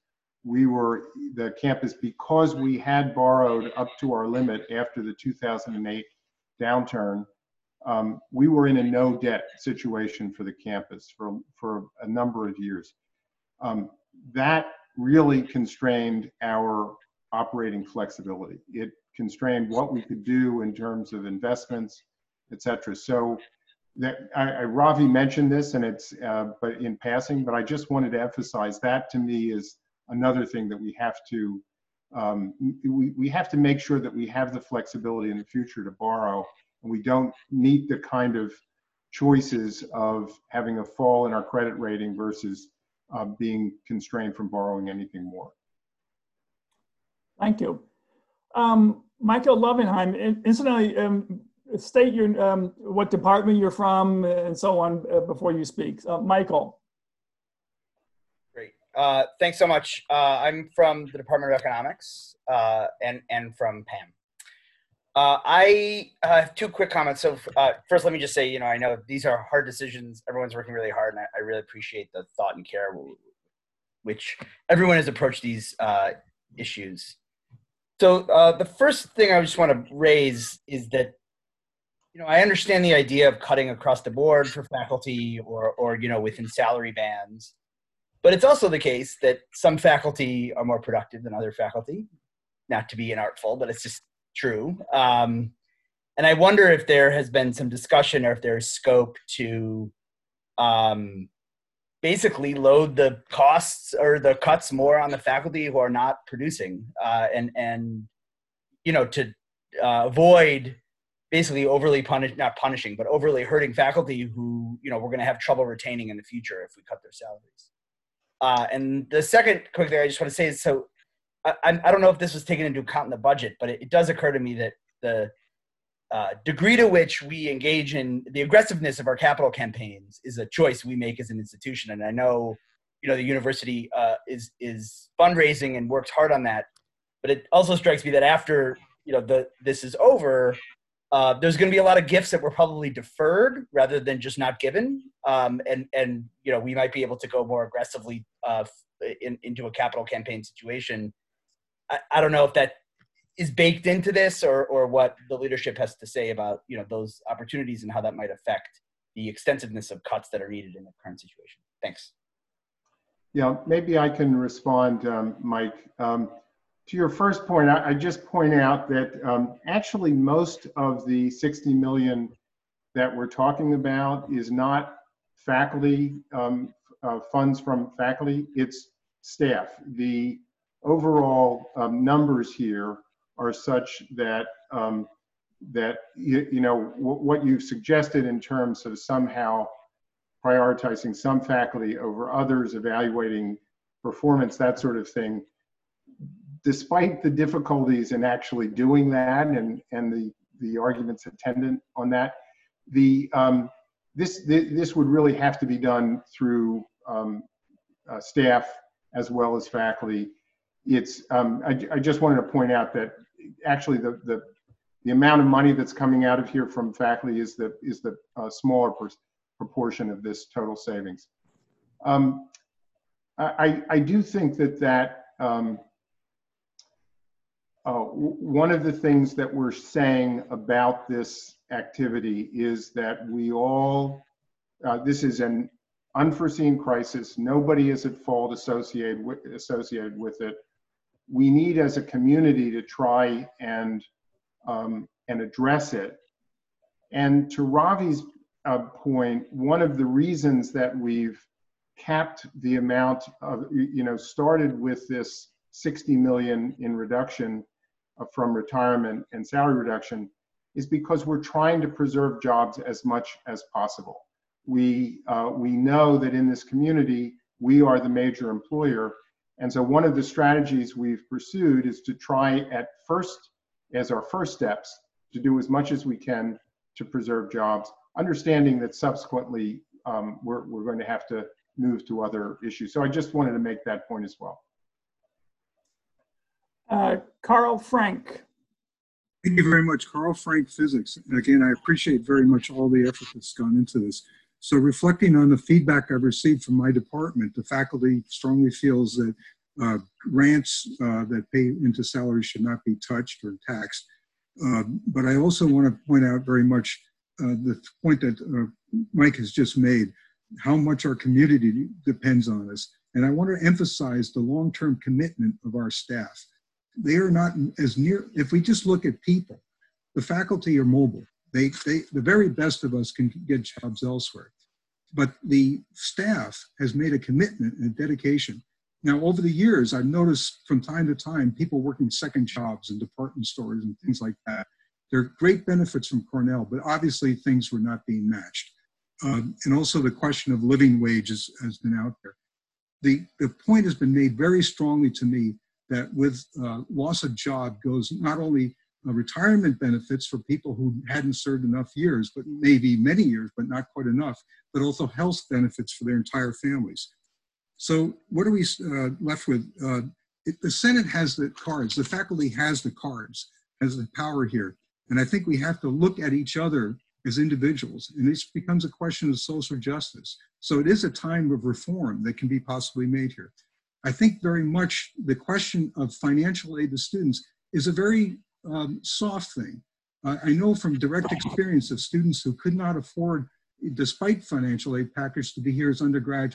the campus, because we had borrowed up to our limit after the 2008 downturn, we were in a no debt situation for the campus for a number of years. That really constrained our operating flexibility. It constrained what we could do in terms of investments, et cetera. So Ravi mentioned this, and it's but in passing, but I just wanted to emphasize that to me is another thing that we have to we have to make sure that we have the flexibility in the future to borrow, and we don't meet the kind of choices of having a fall in our credit rating versus being constrained from borrowing anything more. Thank you. Michael Lovenheim, incidentally, state your what department you're from and so on before you speak. Michael. Great. Thanks so much. I'm from the Department of Economics and from PAM. I have two quick comments. So first, let me just say, I know these are hard decisions. Everyone's working really hard, and I really appreciate the thought and care which everyone has approached these issues. So the first thing I just want to raise is that, I understand the idea of cutting across the board for faculty or within salary bands. But it's also the case that some faculty are more productive than other faculty. Not to be inartful, but it's just true. And I wonder if there has been some discussion or if there's scope to basically load the costs or the cuts more on the faculty who are not producing, and to avoid basically overly not punishing, but overly hurting faculty who we're going to have trouble retaining in the future if we cut their salaries. And the second quick thing I just want to say is, so I don't know if this was taken into account in the budget, but it does occur to me that the degree to which we engage in the aggressiveness of our capital campaigns is a choice we make as an institution. And I know, the university is fundraising and works hard on that, but it also strikes me that after, this is over, there's going to be a lot of gifts that were probably deferred rather than just not given. And we might be able to go more aggressively into a capital campaign situation. I don't know if that is baked into this or what the leadership has to say about, those opportunities and how that might affect the extensiveness of cuts that are needed in the current situation. Thanks. Yeah, maybe I can respond, Mike. To your first point, I just point out that actually most of the 60 million that we're talking about is not faculty, funds from faculty, it's staff. The overall numbers here are such that what you've suggested in terms of somehow prioritizing some faculty over others, evaluating performance, that sort of thing, despite the difficulties in actually doing that and the arguments attendant on that, this would really have to be done through staff as well as faculty. It's I just wanted to point out that actually the amount of money that's coming out of here from faculty is the smaller proportion of this total savings. I do think that one of the things that we're saying about this activity is that we all, this is an unforeseen crisis. Nobody is at fault associated with it. We need as a community to try and address it. And to Ravi's point, one of the reasons that we've capped the amount of, started with this 60 million in reduction from retirement and salary reduction is because we're trying to preserve jobs as much as possible. We know that in this community, we are the major employer. And so one of the strategies we've pursued is to try as our first steps, to do as much as we can to preserve jobs, understanding that subsequently we're going to have to move to other issues. So I just wanted to make that point as well. Carl Frank. Thank you very much. Carl Frank, Physics. And again, I appreciate very much all the effort that's gone into this. So reflecting on the feedback I've received from my department, the faculty strongly feels that grants that pay into salaries should not be touched or taxed. But I also want to point out very much the point that Mike has just made, how much our community depends on us. And I want to emphasize the long-term commitment of our staff. They are not as near, if we just look at people, the faculty are mobile. The very best of us can get jobs elsewhere. But the staff has made a commitment and a dedication. Now, over the years, I've noticed from time to time, people working second jobs in department stores and things like that. There are great benefits from Cornell, but obviously things were not being matched. And also the question of living wages has been out there. The point has been made very strongly to me that with loss of job goes not only retirement benefits for people who hadn't served enough years, but maybe many years, but not quite enough, but also health benefits for their entire families. So what are we left with? The Senate has the cards, the faculty has the cards, has the power here. And I think we have to look at each other as individuals, and this becomes a question of social justice. So it is a time of reform that can be possibly made here. I think very much the question of financial aid to students is a very soft thing. I know from direct experience of students who could not afford, despite financial aid package, to be here as undergraduates.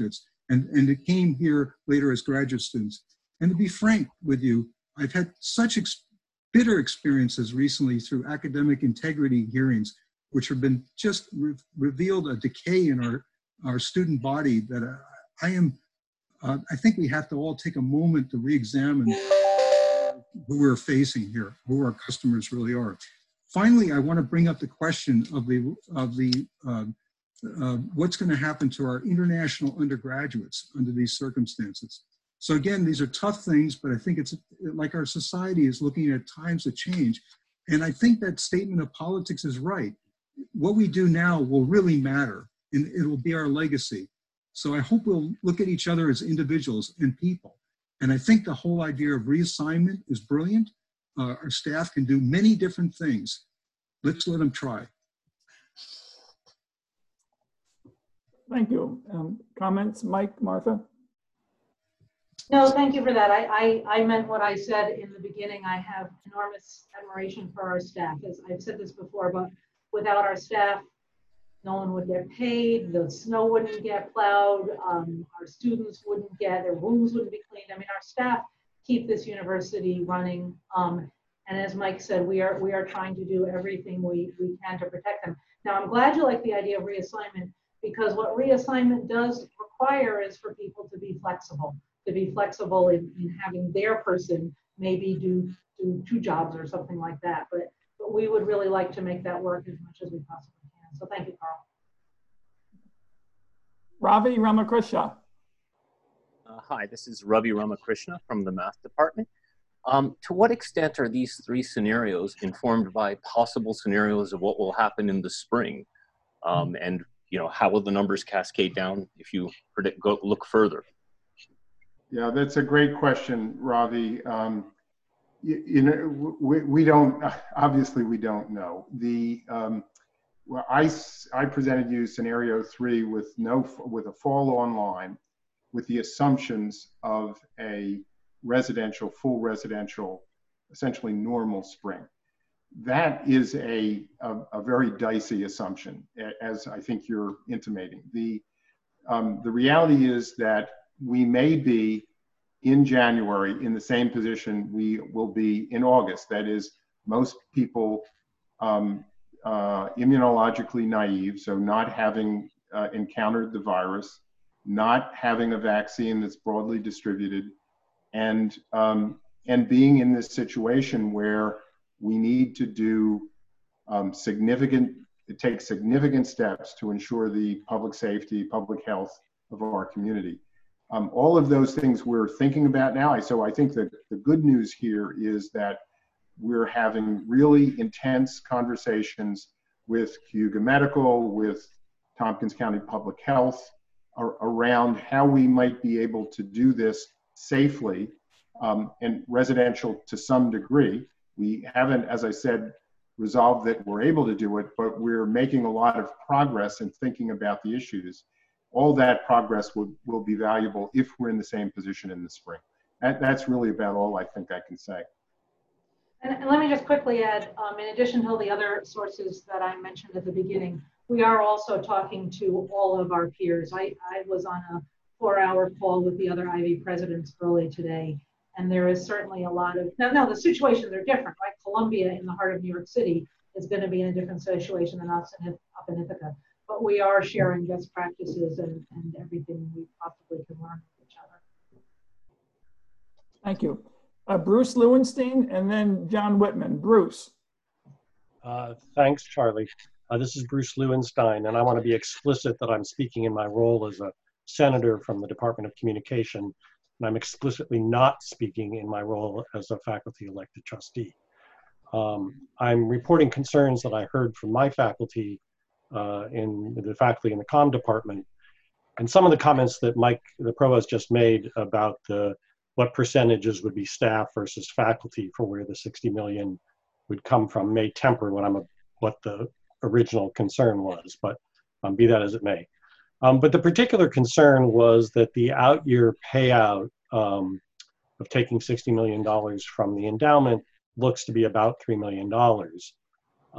and it came here later as graduate students. And to be frank with you, I've had such bitter experiences recently through academic integrity hearings, which have been just revealed a decay in our student body that I think we have to all take a moment to re-examine who we're facing here, who our customers really are. Finally, I want to bring up the question of what's going to happen to our international undergraduates under these circumstances. So again, these are tough things, but I think it's like our society is looking at times of change. And I think that statement of politics is right. What we do now will really matter, and it will be our legacy. So I hope we'll look at each other as individuals and people. And I think the whole idea of reassignment is brilliant. Our staff can do many different things. Let's let them try. Thank you. Comments, Mike, Martha? No, thank you for that. I meant what I said in the beginning. I have enormous admiration for our staff. As I've said this before, but without our staff, no one would get paid, the snow wouldn't get plowed, our students wouldn't get, their rooms wouldn't be cleaned. I mean, our staff keep this university running. And as Mike said, we are trying to do everything we can to protect them. Now, I'm glad you like the idea of reassignment, because what reassignment does require is for people to be flexible in having their person maybe do 2 jobs or something like that. But we would really like to make that work as much as we possibly can. So thank you, Carl. Ravi Ramakrishna. Hi, this is Ravi Ramakrishna from the math department. To what extent are these 3 scenarios informed by possible scenarios of what will happen in the spring? And how will the numbers cascade down if you look further? Yeah, that's a great question, Ravi. We don't, obviously we don't know. Well, I presented you scenario 3 with a fall online, with the assumptions of a full residential, essentially normal spring. That is a very dicey assumption, as I think you're intimating. The reality is that we may be in January in the same position we will be in August. That is, most people immunologically naive, so not having encountered the virus, not having a vaccine that's broadly distributed, and being in this situation where we need to do take significant steps to ensure the public safety, public health of our community. All of those things we're thinking about now. So I think that the good news here is that we're having really intense conversations with Cayuga Medical, with Tompkins County Public Health, around how we might be able to do this safely and residential to some degree. We haven't, as I said, resolved that we're able to do it, but we're making a lot of progress in thinking about the issues. All that progress will be valuable if we're in the same position in the spring. That's really about all I think I can say. And let me just quickly add, in addition to all the other sources that I mentioned at the beginning, we are also talking to all of our peers. I was on a 4-hour call with the other Ivy presidents early today, and there is certainly a lot of, now the situations are different, right? Columbia in the heart of New York City is going to be in a different situation than us up in Ithaca. But we are sharing best practices and everything we possibly can learn from each other. Thank you. Bruce Lewenstein and then John Whitman. Bruce. Thanks, Charlie. This is Bruce Lewenstein, and I want to be explicit that I'm speaking in my role as a senator from the Department of Communication, and I'm explicitly not speaking in my role as a faculty elected trustee. I'm reporting concerns that I heard from my faculty in the faculty in the comm department, and some of the comments that Mike, the provost, just made about what percentages would be staff versus faculty for where the 60 million would come from may temper what the original concern was, but be that as it may. But the particular concern was that the out-year payout of taking $60 million from the endowment looks to be about $3 million.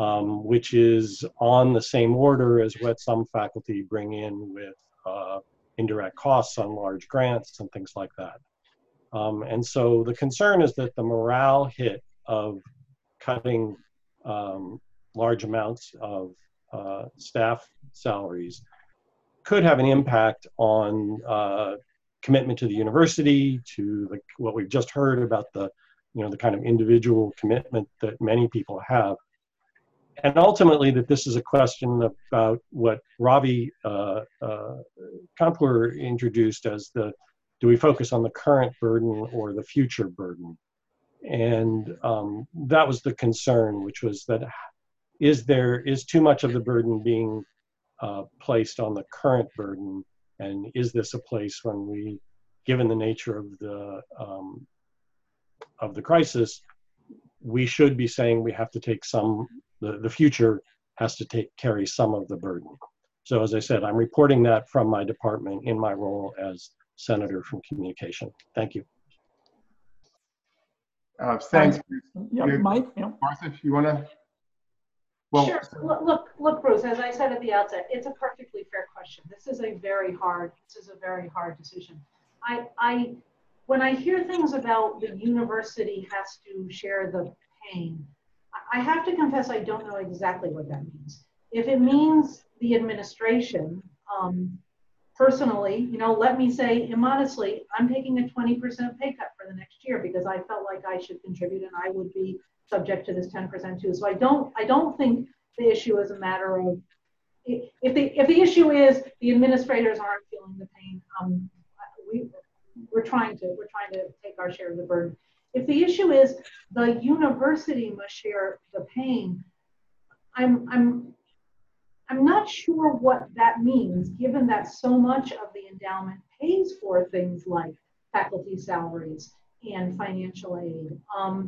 Which is on the same order as what some faculty bring in with indirect costs on large grants and things like that. And so the concern is that the morale hit of cutting large amounts of staff salaries could have an impact on commitment to the university, to what we've just heard about the kind of individual commitment that many people have. And ultimately that this is a question about what Ravi Kanpur introduced as do we focus on the current burden or the future burden? And that was the concern, which was that is too much of the burden being placed on the current burden, and is this a place when we, given the nature of the crisis, we should be saying we have to take the future has to carry some of the burden. So as I said, I'm reporting that from my department in my role as Senator from Communication. Thank you. Thanks. Yeah, Mike. Yeah. Martha, if you want to. Well, sure. Look, Bruce. As I said at the outset, it's a perfectly fair question. This is a very hard decision. When I hear things about the university has to share the pain, I have to confess I don't know exactly what that means. If it means the administration, personally, let me say immodestly, I'm taking a 20% pay cut for the next year because I felt like I should contribute and I would be subject to this 10% too. So I don't think the issue is a matter of, if the issue is the administrators aren't feeling the pain, we're trying to take our share of the burden. If the issue is the university must share the pain, I'm not sure what that means, given that so much of the endowment pays for things like faculty salaries and financial aid.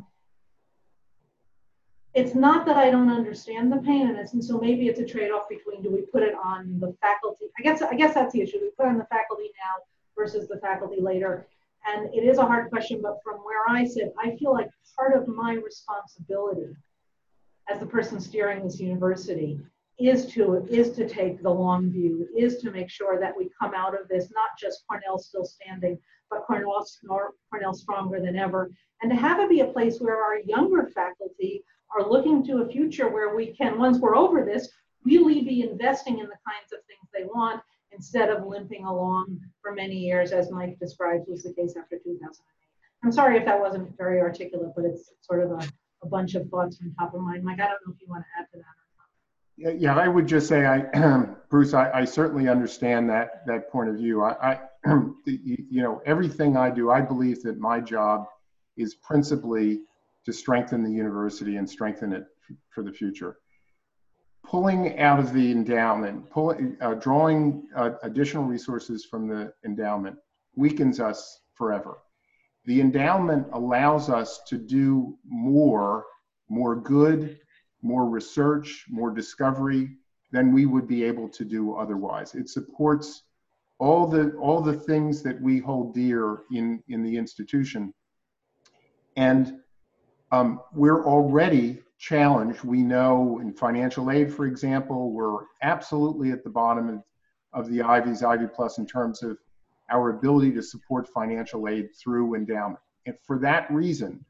It's not that I don't understand the pain, and so maybe it's a trade-off between, do we put it on the faculty? I guess that's the issue. We put it on the faculty now versus the faculty later. And it is a hard question, but from where I sit, I feel like part of my responsibility as the person steering this university is to take the long view, is to make sure that we come out of this, not just Cornell still standing, but Cornell stronger than ever, and to have it be a place where our younger faculty are looking to a future where we can, once we're over this, really be investing in the kinds of things they want, instead of limping along for many years, as Mike describes was the case after 2008. I'm sorry if that wasn't very articulate, but it's sort of a bunch of thoughts from top of mind. Mike, I don't know if you want to add to that or not. Yeah, I would just say, Bruce, I certainly understand that point of view. Everything I do, I believe that my job is principally to strengthen the university and strengthen it for the future. Pulling out of the endowment, drawing additional resources from the endowment weakens us forever. The endowment allows us to do more good, more research, more discovery than we would be able to do otherwise. It supports all the things that we hold dear in the institution. And we're already challenged. We know in financial aid, for example, we're absolutely at the bottom of the Ivy Plus in terms of our ability to support financial aid through endowment. And for that reason,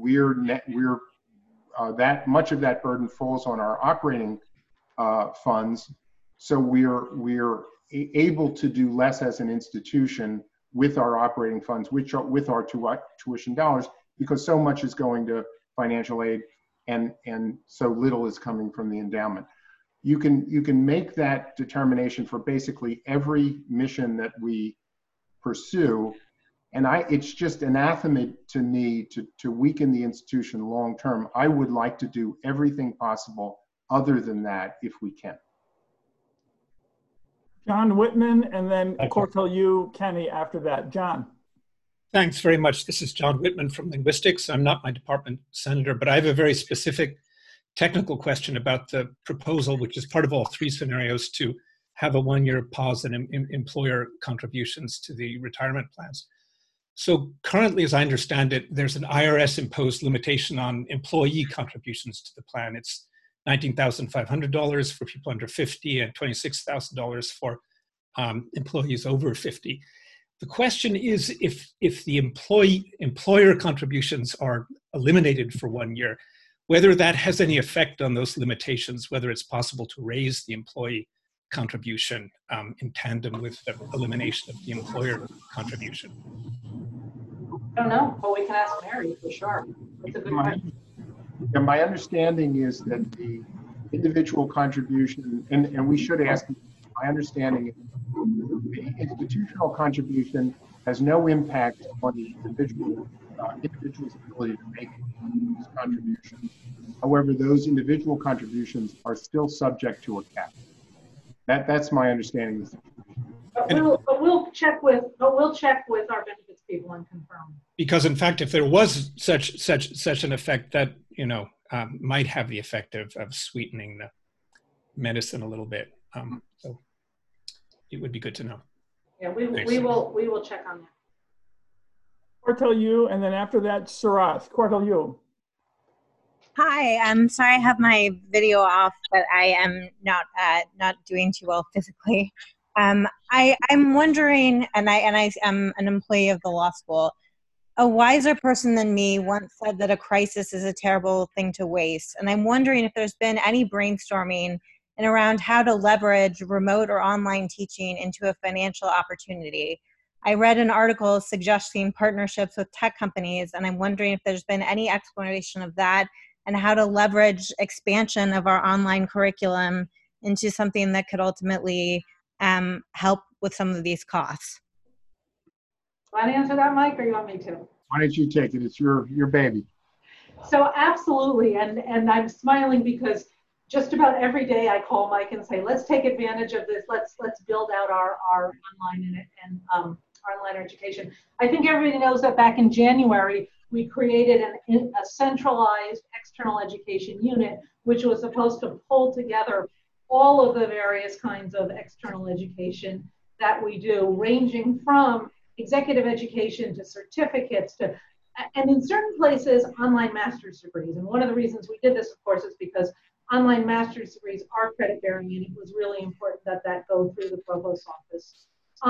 that much of that burden falls on our operating funds. So we're able to do less as an institution with our operating funds, with our tuition dollars, because so much is going to financial aid and so little is coming from the endowment. You can make that determination for basically every mission that we pursue, and it's just anathema to me to weaken the institution long term. I would like to do everything possible other than that if we can. John Whitman, and then Cortel you, Kenny, after that. John. Thanks very much. This is John Whitman from Linguistics. I'm not my department senator, but I have a very specific technical question about the proposal, which is part of all three scenarios, to have a one-year pause in employer contributions to the retirement plans. So currently, as I understand it, there's an IRS-imposed limitation on employee contributions to the plan. It's $19,500 for people under 50 and $26,000 for employees over 50. The question is if the employer contributions are eliminated for 1 year, whether that has any effect on those limitations, whether it's possible to raise the employee contribution in tandem with the elimination of the employer contribution. I don't know, but we can ask Mary for sure. It's a good question. And my understanding is that the individual contribution, and we should ask, my understanding is the institutional contribution has no impact on the individual's ability to make those contributions. However, those individual contributions are still subject to a cap. That's my understanding. But we'll check with our benefits people and confirm. Because in fact, if there was such an effect, that might have the effect of sweetening the medicine a little bit. So it would be good to know. Yeah, we will check on that. Cortel, you, and then after that, Sarath. Cortel, you. Hi, I'm sorry I have my video off, but I am not doing too well physically. I'm wondering, and I am an employee of the law school. A wiser person than me once said that a crisis is a terrible thing to waste, and I'm wondering if there's been any brainstorming and around how to leverage remote or online teaching into a financial opportunity. I read an article suggesting partnerships with tech companies, and I'm wondering if there's been any exploration of that and how to leverage expansion of our online curriculum into something that could ultimately help with some of these costs. Want to answer that, Mike, or you want me to? Why don't you take it? It's your baby. So absolutely, and I'm smiling because just about every day I call Mike and say, let's take advantage of this. Let's build out our online and our online education. I think everybody knows that back in January, we created a centralized external education unit, which was supposed to pull together all of the various kinds of external education that we do, ranging from executive education to certificates to, and in certain places, online master's degrees. And one of the reasons we did this, of course, is because online master's degrees are credit bearing, and it was really important that that go through the provost's office.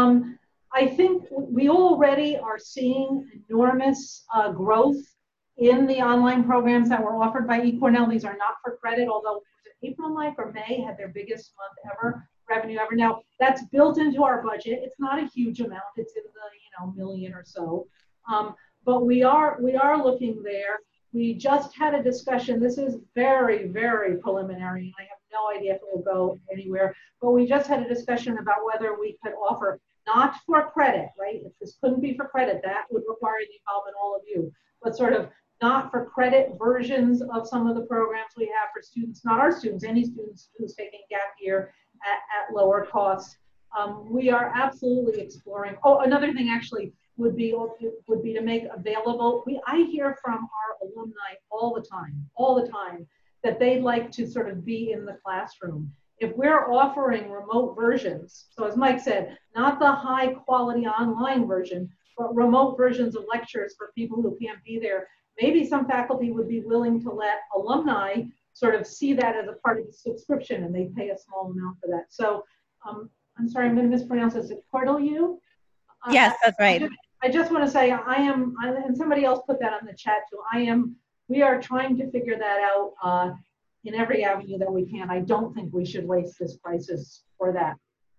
I think we already are seeing enormous growth in the online programs that were offered by eCornell. These are not for credit, although April, Mike, or May had their biggest month ever, revenue ever. Now, that's built into our budget. It's not a huge amount. It's in the million or so. But we are looking there. We just had a discussion. This is very, very preliminary, and I have no idea if it will go anywhere. But we just had a discussion about whether we could offer, not for credit, right? If this couldn't be for credit, that would require the involvement of all of you, but sort of not for credit versions of some of the programs we have for students, not our students, any students who's taking gap year at lower cost. We are absolutely exploring. Oh, another thing actually would be to make available. I hear from our alumni all the time, that they'd like to sort of be in the classroom. If we're offering remote versions, so as Mike said, not the high quality online version, but remote versions of lectures for people who can't be there, maybe some faculty would be willing to let alumni sort of see that as a part of the subscription, and they pay a small amount for that. So I'm sorry, I'm going to mispronounce this. Is it Cortelyou? Yes, that's right. I just want to say and somebody else put that on the chat too, we are trying to figure that out in every avenue that we can. I don't think we should waste this crisis for that.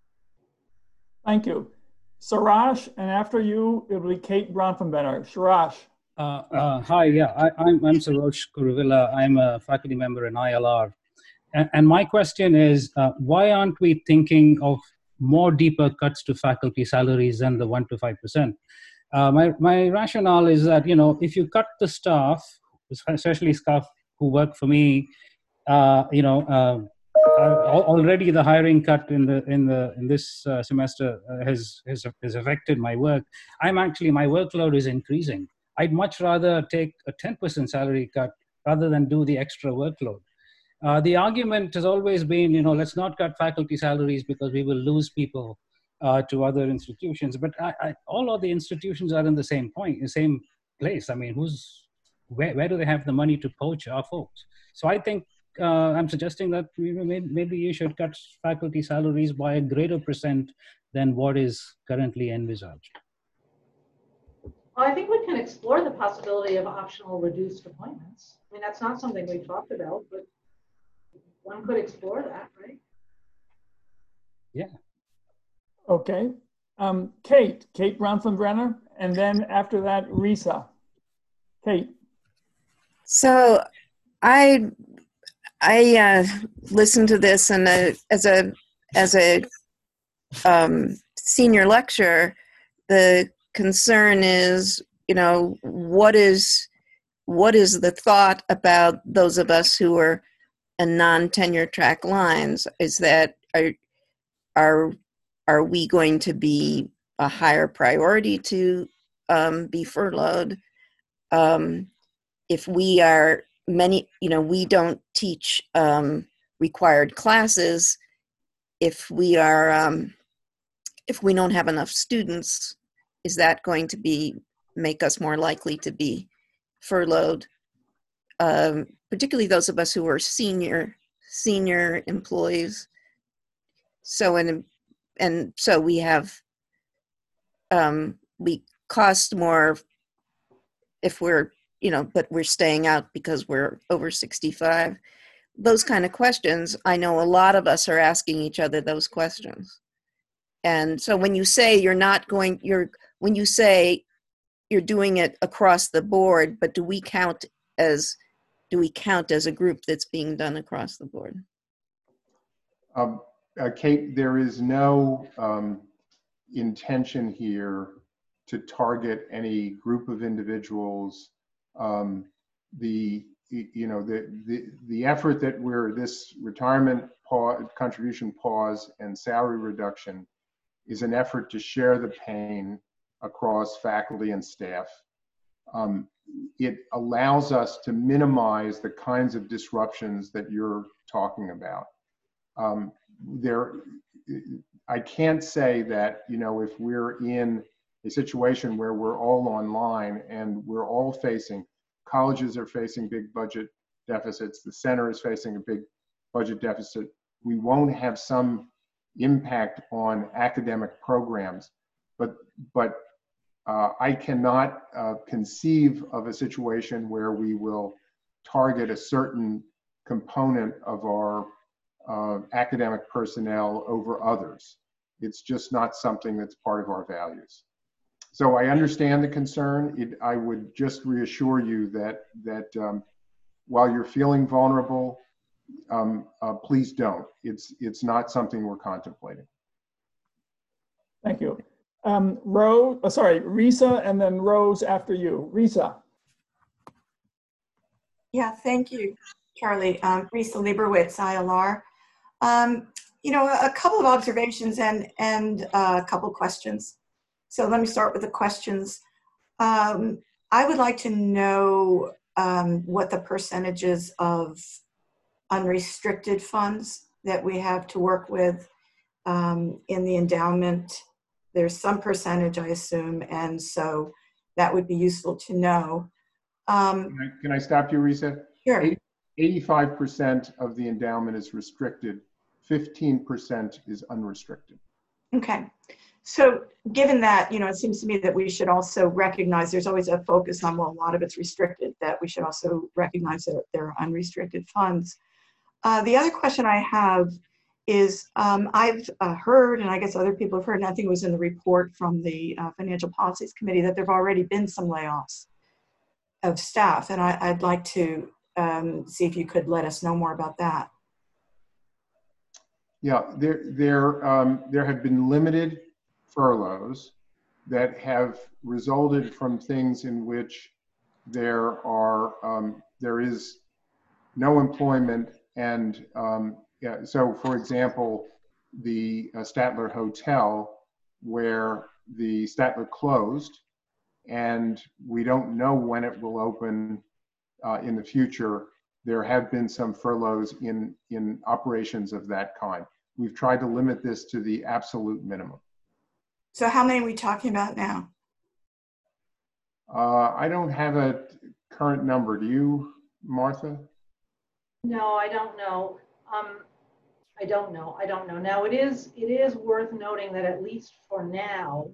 Thank you. Sarash, and after you, it will be Kate Bronfenbrenner. Sarash. Hi, yeah, I'm Sarosh Kuruvilla. I'm a faculty member in ILR. And my question is, why aren't we thinking of more deeper cuts to faculty salaries than the 1 to 5%? My rationale is that, if you cut the staff, especially staff who work for me, already the hiring cut in this semester has affected my work. My workload is increasing. I'd much rather take a 10% salary cut rather than do the extra workload. The argument has always been, let's not cut faculty salaries because we will lose people to other institutions. But all of the institutions are in the same place. I mean, where do they have the money to poach our folks? So I think I'm suggesting that maybe you should cut faculty salaries by a greater percent than what is currently envisaged. Well, I think we can explore the possibility of optional reduced appointments. I mean, that's not something we've talked about, but one could explore that, right? Yeah. Okay. Kate Bronfenbrenner, and then after that, Risa. Kate. So I listened to this, and as a senior lecturer, the concern is, what is the thought about those of us who are in non-tenure track lines? Is that are we going to be a higher priority to be furloughed? If we are we don't teach required classes. If we don't have enough students, is that going to make us more likely to be furloughed? Particularly those of us who are senior employees. So so we have we cost more if we're but we're staying out because we're over 65. Those kind of questions, I know a lot of us are asking each other those questions. And so when you say when you say you're doing it across the board, but do we count as a group that's being done across the board? Kate, there is no intention here to target any group of individuals. The effort that this retirement contribution pause and salary reduction is an effort to share the pain across faculty and staff. It allows us to minimize the kinds of disruptions that you're talking about. I can't say that, if we're in a situation where we're all online and we're all colleges are facing big budget deficits, the center is facing a big budget deficit, we won't have some impact on academic programs. But I cannot conceive of a situation where we will target a certain component of our academic personnel over others. It's just not something that's part of our values. So I understand the concern. I would just reassure you that while you're feeling vulnerable, please don't. It's not something we're contemplating. Thank you. Risa, and then Rose after you. Risa. Yeah, thank you, Charlie. Risa Lieberwitz, ILR. A couple of observations and a couple of questions. So let me start with the questions. I would like to know what the percentages of unrestricted funds that we have to work with in the endowment. There's some percentage, I assume, and so that would be useful to know. Can I stop you, Risa? Sure. 85% of the endowment is restricted. 15% is unrestricted. Okay. So given that, it seems to me that we should also recognize there's always a focus on, well, a lot of it's restricted, that we should also recognize that there are unrestricted funds. The other question I have is I've heard, and I guess other people have heard, and I think it was in the report from the Financial Policies Committee, that there have already been some layoffs of staff. And I'd like to see if you could let us know more about that. Yeah, there have been limited furloughs that have resulted from things in which there is no employment, and so for example, the Statler Hotel, where the Statler closed, and we don't know when it will open in the future. There have been some furloughs in operations of that kind. We've tried to limit this to the absolute minimum. So how many are we talking about now? I don't have a current number. Do you, Martha? No, I don't know. I don't know. Now it is worth noting that at least for now,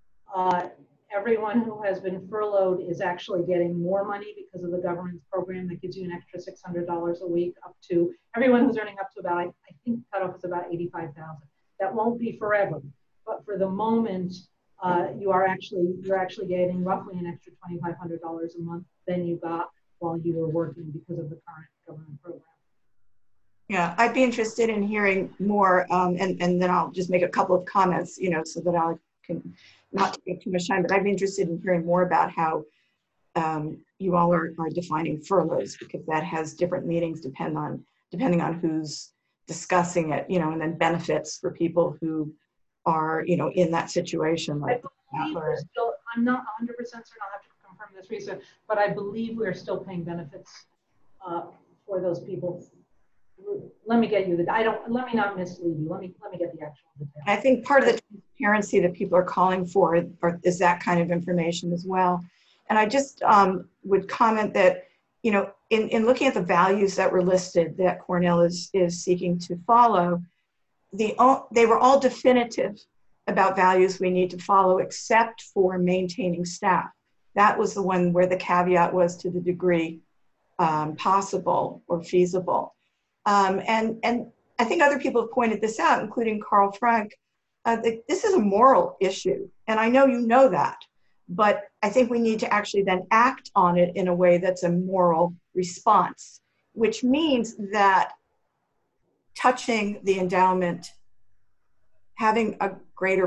everyone who has been furloughed is actually getting more money because of the government's program that gives you an extra $600 a week up to everyone who's earning up to about, I think the cutoff is about 85,000. That won't be forever, but for the moment, you're actually getting roughly an extra $2,500 a month than you got while you were working because of the current government program. Yeah, I'd be interested in hearing more, and then I'll just make a couple of comments, so that I can not take too much time, but I'd be interested in hearing more about how you all are defining furloughs, because that has different meanings depending on who's discussing it, and then benefits for people who are, in that situation. Like I'm not 100% certain, I'll have to confirm this research, but I believe we're still paying benefits for those people. Let me get you let me not mislead you. Let me get the actual details. I think part of the transparency that people are calling for is that kind of information as well. And I just would comment that, in looking at the values that were listed that Cornell is seeking to follow, they were all definitive about values we need to follow, except for maintaining staff. That was the one where the caveat was to the degree possible or feasible. And I think other people have pointed this out, including Carl Frank. This is a moral issue, and I know you know that, but I think we need to actually then act on it in a way that's a moral response, which means that touching the endowment, having a greater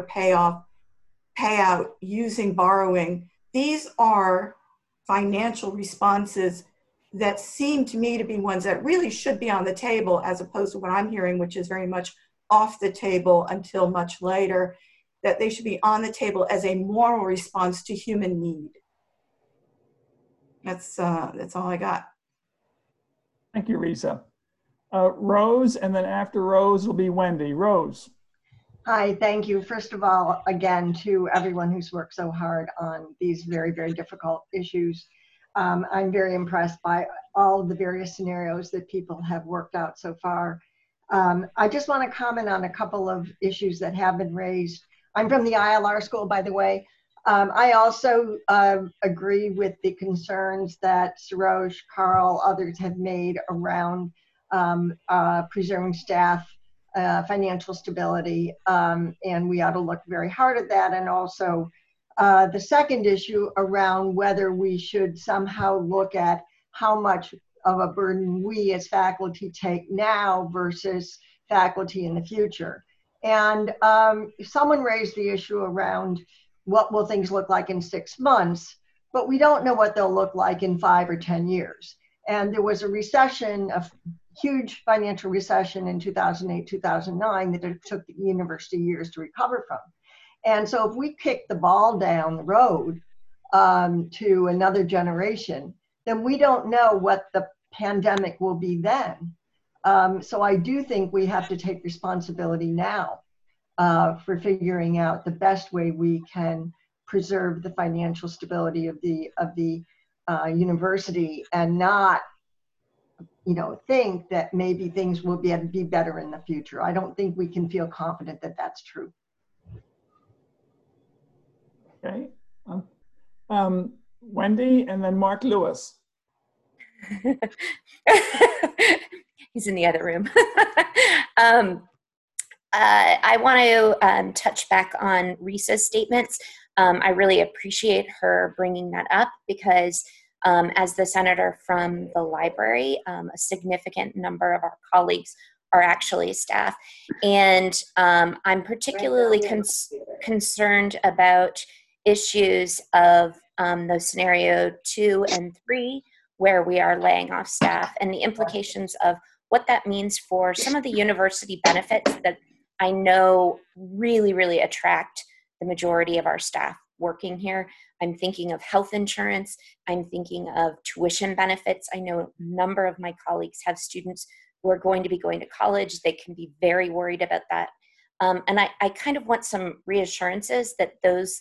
payout, using borrowing, these are financial responses that seem to me to be ones that really should be on the table, as opposed to what I'm hearing, which is very much off the table until much later, that they should be on the table as a moral response to human need. That's all I got. Thank you, Risa. Rose, and then after Rose will be Wendy. Rose. Hi, thank you. First of all, again, to everyone who's worked so hard on these very, very difficult issues. I'm very impressed by all of the various scenarios that people have worked out so far. I just want to comment on a couple of issues that have been raised. I'm from the ILR school, by the way. I also agree with the concerns that Saroj, Carl, others have made around preserving staff, financial stability, and we ought to look very hard at that. And also the second issue around whether we should somehow look at how much of a burden we as faculty take now versus faculty in the future. And someone raised the issue around what will things look like in 6 months, but we don't know what they'll look like in 5 or 10 years. And there was a recession, a huge financial recession in 2008, 2009 that it took the university years to recover from. And so if we kick the ball down the road to another generation, then we don't know what the pandemic will be then. So I do think we have to take responsibility now for figuring out the best way we can preserve the financial stability of the university, and not, think that maybe things will be better in the future. I don't think we can feel confident that that's true. Okay. Wendy, and then Mark Lewis. He's in the other room. I want to touch back on Risa's statements. I really appreciate her bringing that up, because as the senator from the library, a significant number of our colleagues are actually staff. And I'm particularly concerned about issues of those scenario 2 and 3, where we are laying off staff, and the implications of what that means for some of the university benefits that I know really, really attract the majority of our staff working here. I'm thinking of health insurance. I'm thinking of tuition benefits. I know a number of my colleagues have students who are going to be going to college. They can be very worried about that. And I kind of want some reassurances that those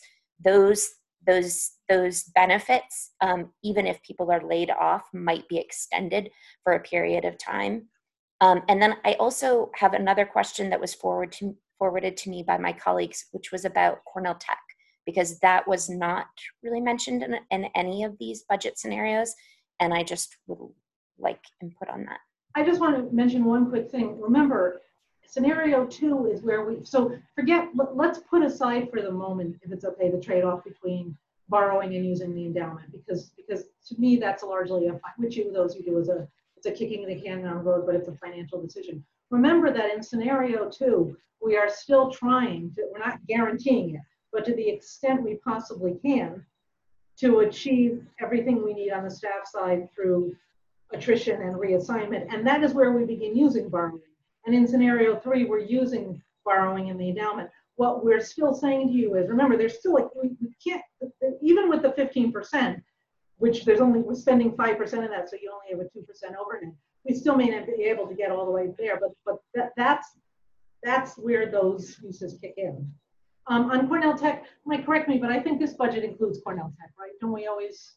benefits, even if people are laid off, might be extended for a period of time. And then I also have another question that was forwarded to me by my colleagues, which was about Cornell Tech, because that was not really mentioned in any of these budget scenarios. And I just would like input on that. I just want to mention one quick thing. Remember, scenario 2 is where let's put aside for the moment, if it's okay, the trade-off between borrowing and using the endowment, because to me, that's largely which of those you do is it's a kicking the can down the road, but it's a financial decision. Remember that in scenario 2, we are still we're not guaranteeing it, but to the extent we possibly can, to achieve everything we need on the staff side through attrition and reassignment. And that is where we begin using borrowing. And in scenario 3, we're using borrowing in the endowment. What we're still saying to you is, remember, there's still we can't, even with the 15%, which we're spending 5% of that, so you only have a 2% overhead. We still may not be able to get all the way there, but that's where those uses kick in. On Cornell Tech, Mike, correct me, but I think this budget includes Cornell Tech, right? Don't we always?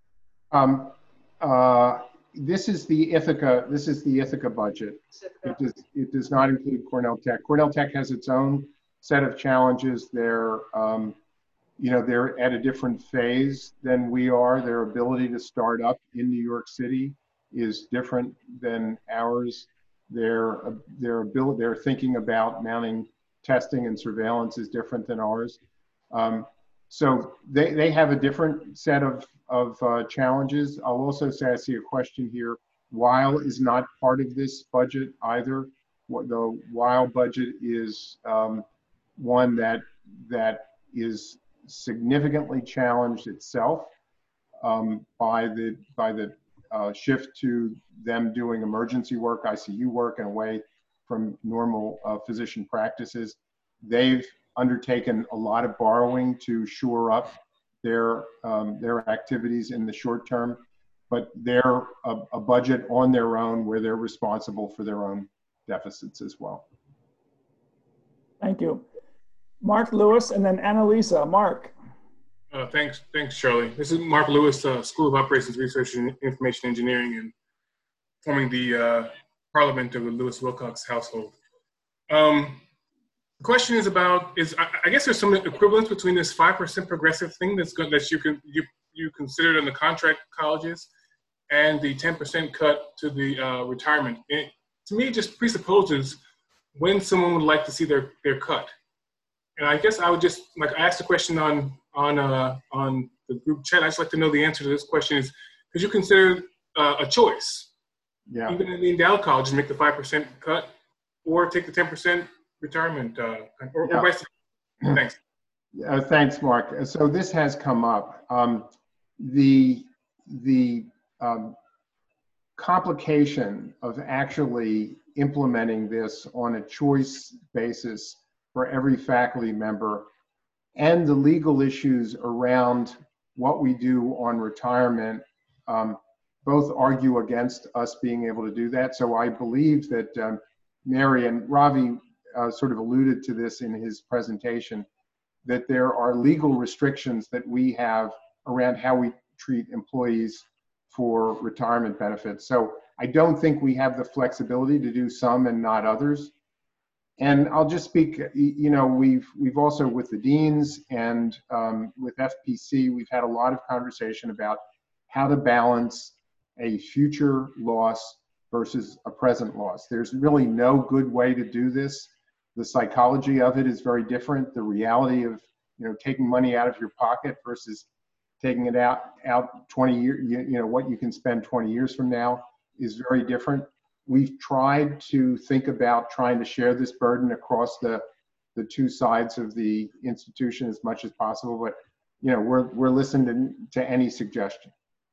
This is the Ithaca budget. It does not include Cornell Tech. Cornell Tech has its own set of challenges. They're they're at a different phase than we are. Their ability to start up in New York City is different than ours. Their thinking about mounting testing and surveillance is different than ours. So they have a different set of challenges. I'll also say, I see a question here. Weil is not part of this budget either. The Weil budget is one that is significantly challenged itself by the shift to them doing emergency work, ICU work, and away from normal physician practices. They've undertaken a lot of borrowing to shore up their activities in the short term, but they're a budget on their own where they're responsible for their own deficits as well. Thank you. Mark Lewis and then Annalisa. Mark. Thanks, Charlie. This is Mark Lewis, School of Operations Research and Information Engineering, and forming the Parliament of the Lewis Wilcox household. The question is I guess there's some equivalence between this 5% progressive thing that you considered in the contract colleges and the 10% cut to the retirement. To me, it just presupposes when someone would like to see their cut. And I guess I would just I asked a question on the group chat. I'd just like to know the answer to this question is, could you consider a choice? Yeah. Even in the endowed colleges, make the 5% cut or take the 10% retirement or vice versa. Thanks. Thanks, Mark. So this has come up. The complication of actually implementing this on a choice basis for every faculty member and the legal issues around what we do on retirement both argue against us being able to do that. So I believe that Mary and Ravi sort of alluded to this in his presentation, that there are legal restrictions that we have around how we treat employees for retirement benefits. So I don't think we have the flexibility to do some and not others. And I'll just speak, we've also with the deans and with FPC, we've had a lot of conversation about how to balance a future loss versus a present loss. There's really no good way to do this. The psychology of it is very different. The reality of, taking money out of your pocket versus taking it out 20 years, what you can spend 20 years from now is very different. We've tried to think about trying to share this burden across the two sides of the institution as much as possible, but we're listening to any suggestion.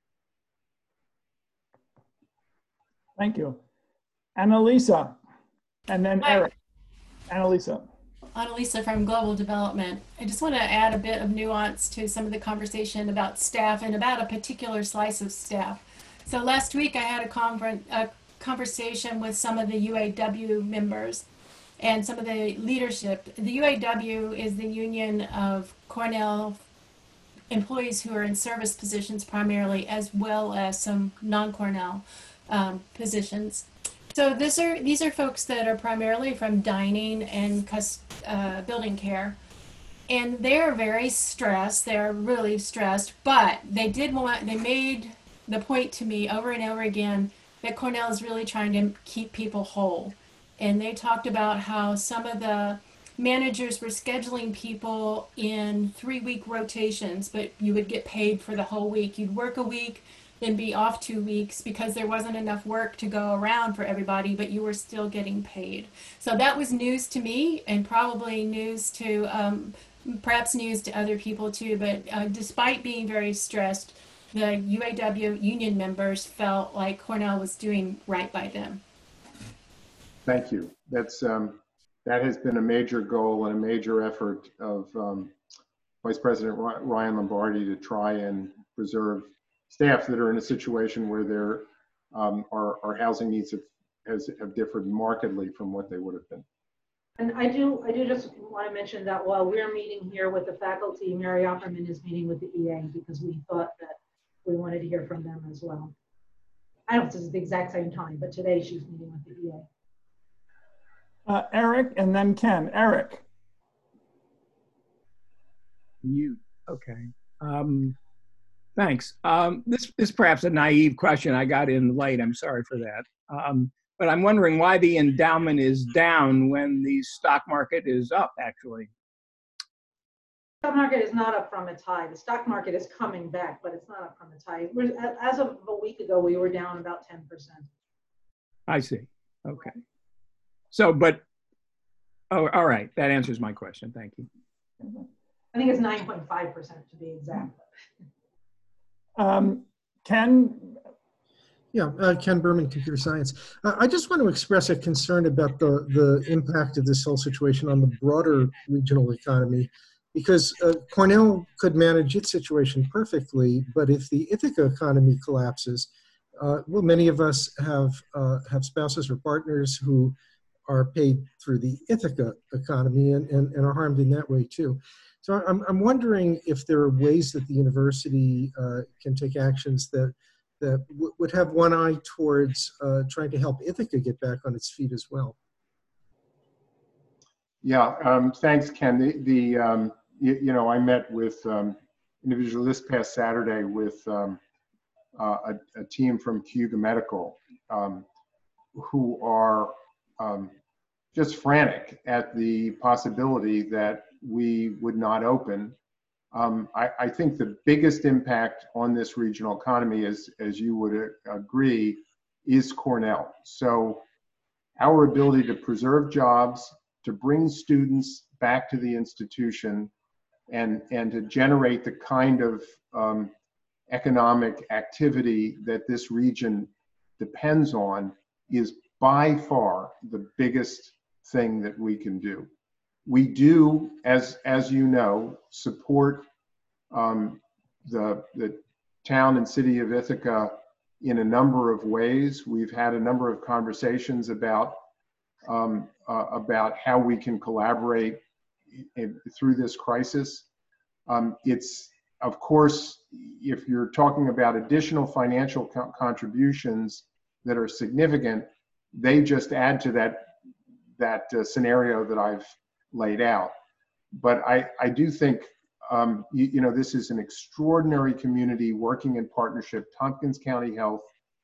Thank you. Annalisa, and then Eric. Annalisa. Annalisa from Global Development. I just want to add a bit of nuance to some of the conversation about staff and about a particular slice of staff. So last week I had a conversation with some of the UAW members and some of the leadership. The UAW is the union of Cornell employees who are in service positions primarily, as well as some non-Cornell positions. So these are folks that are primarily from dining and building care, and they're very stressed. They're really stressed, but they made the point to me over and over again that Cornell is really trying to keep people whole. And they talked about how some of the managers were scheduling people in 3-week rotations, but you would get paid for the whole week. You'd work a week, then be off 2 weeks because there wasn't enough work to go around for everybody, but you were still getting paid. So that was news to me, and probably news to, perhaps news to other people too. But despite being very stressed, the UAW union members felt like Cornell was doing right by them. Thank you. That's that has been a major goal and a major effort of Vice President Ryan Lombardi to try and preserve staff that are in a situation where their our housing needs have differed markedly from what they would have been. And I do just want to mention that while we're meeting here with the faculty, Mary Opperman is meeting with the EA because we thought that we wanted to hear from them as well. I don't know if this is the exact same time, but today she's meeting with the EA. Eric and then Ken. Eric. You, okay. Thanks. This is perhaps a naive question. I got in late. I'm sorry for that. But I'm wondering why the endowment is down when the stock market is up, actually. The stock market is not up from its high. The stock market is coming back, but it's not up from its high. As of a week ago, we were down about 10%. I see. Okay. So, but, oh, all right. That answers my question. Thank you. I think it's 9.5% to be exact. Ken? Yeah, Ken Berman, Computer Science. I just want to express a concern about the impact of this whole situation on the broader regional economy, because Cornell could manage its situation perfectly, but if the Ithaca economy collapses, well, many of us have spouses or partners who are paid through the Ithaca economy and are harmed in that way too. So I'm wondering if there are ways that the university can take actions that would have one eye towards trying to help Ithaca get back on its feet as well. Yeah, thanks, Ken. You know, I met with individual this past Saturday with a team from Cayuga Medical who are just frantic at the possibility that we would not open. I think the biggest impact on this regional economy, as you would agree, is Cornell. So our ability to preserve jobs, to bring students back to the institution, and to generate the kind of economic activity that this region depends on is by far the biggest thing that we can do. We do, as you know, support the town and city of Ithaca in a number of ways. We've had a number of conversations about how we can collaborate through this crisis. It's, of course, if you're talking about additional financial contributions that are significant, they just add to that scenario that I've laid out. But I do think, you know, this is an extraordinary community working in partnership. Tompkins County Health,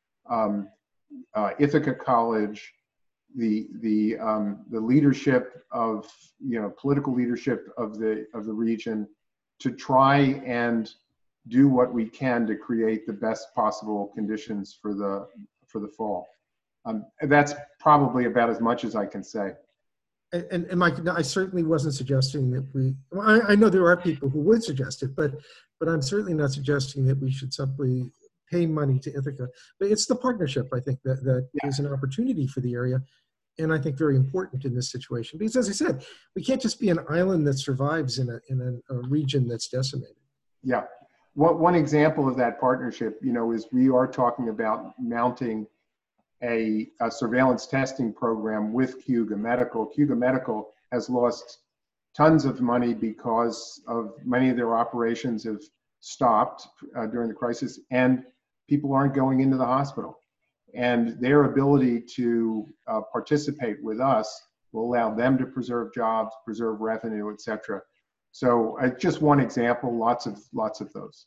Ithaca College, the leadership of, you know, political leadership of the region, to try and do what we can to create the best possible conditions for the fall. That's probably about as much as I can say. And Mike, I certainly wasn't suggesting that we, well, I know there are people who would suggest it, but I'm certainly not suggesting that we should simply pay money to Ithaca. But it's the partnership, I think, that is an opportunity for the area, and I think very important in this situation. Because as I said, we can't just be an island that survives in a region that's decimated. Yeah. One example of that partnership, you know, is we are talking about mounting a surveillance testing program with Cayuga Medical. Cayuga Medical has lost tons of money because of many of their operations have stopped during the crisis, and people aren't going into the hospital. And their ability to participate with us will allow them to preserve jobs, preserve revenue, et cetera. So just one example, lots of those.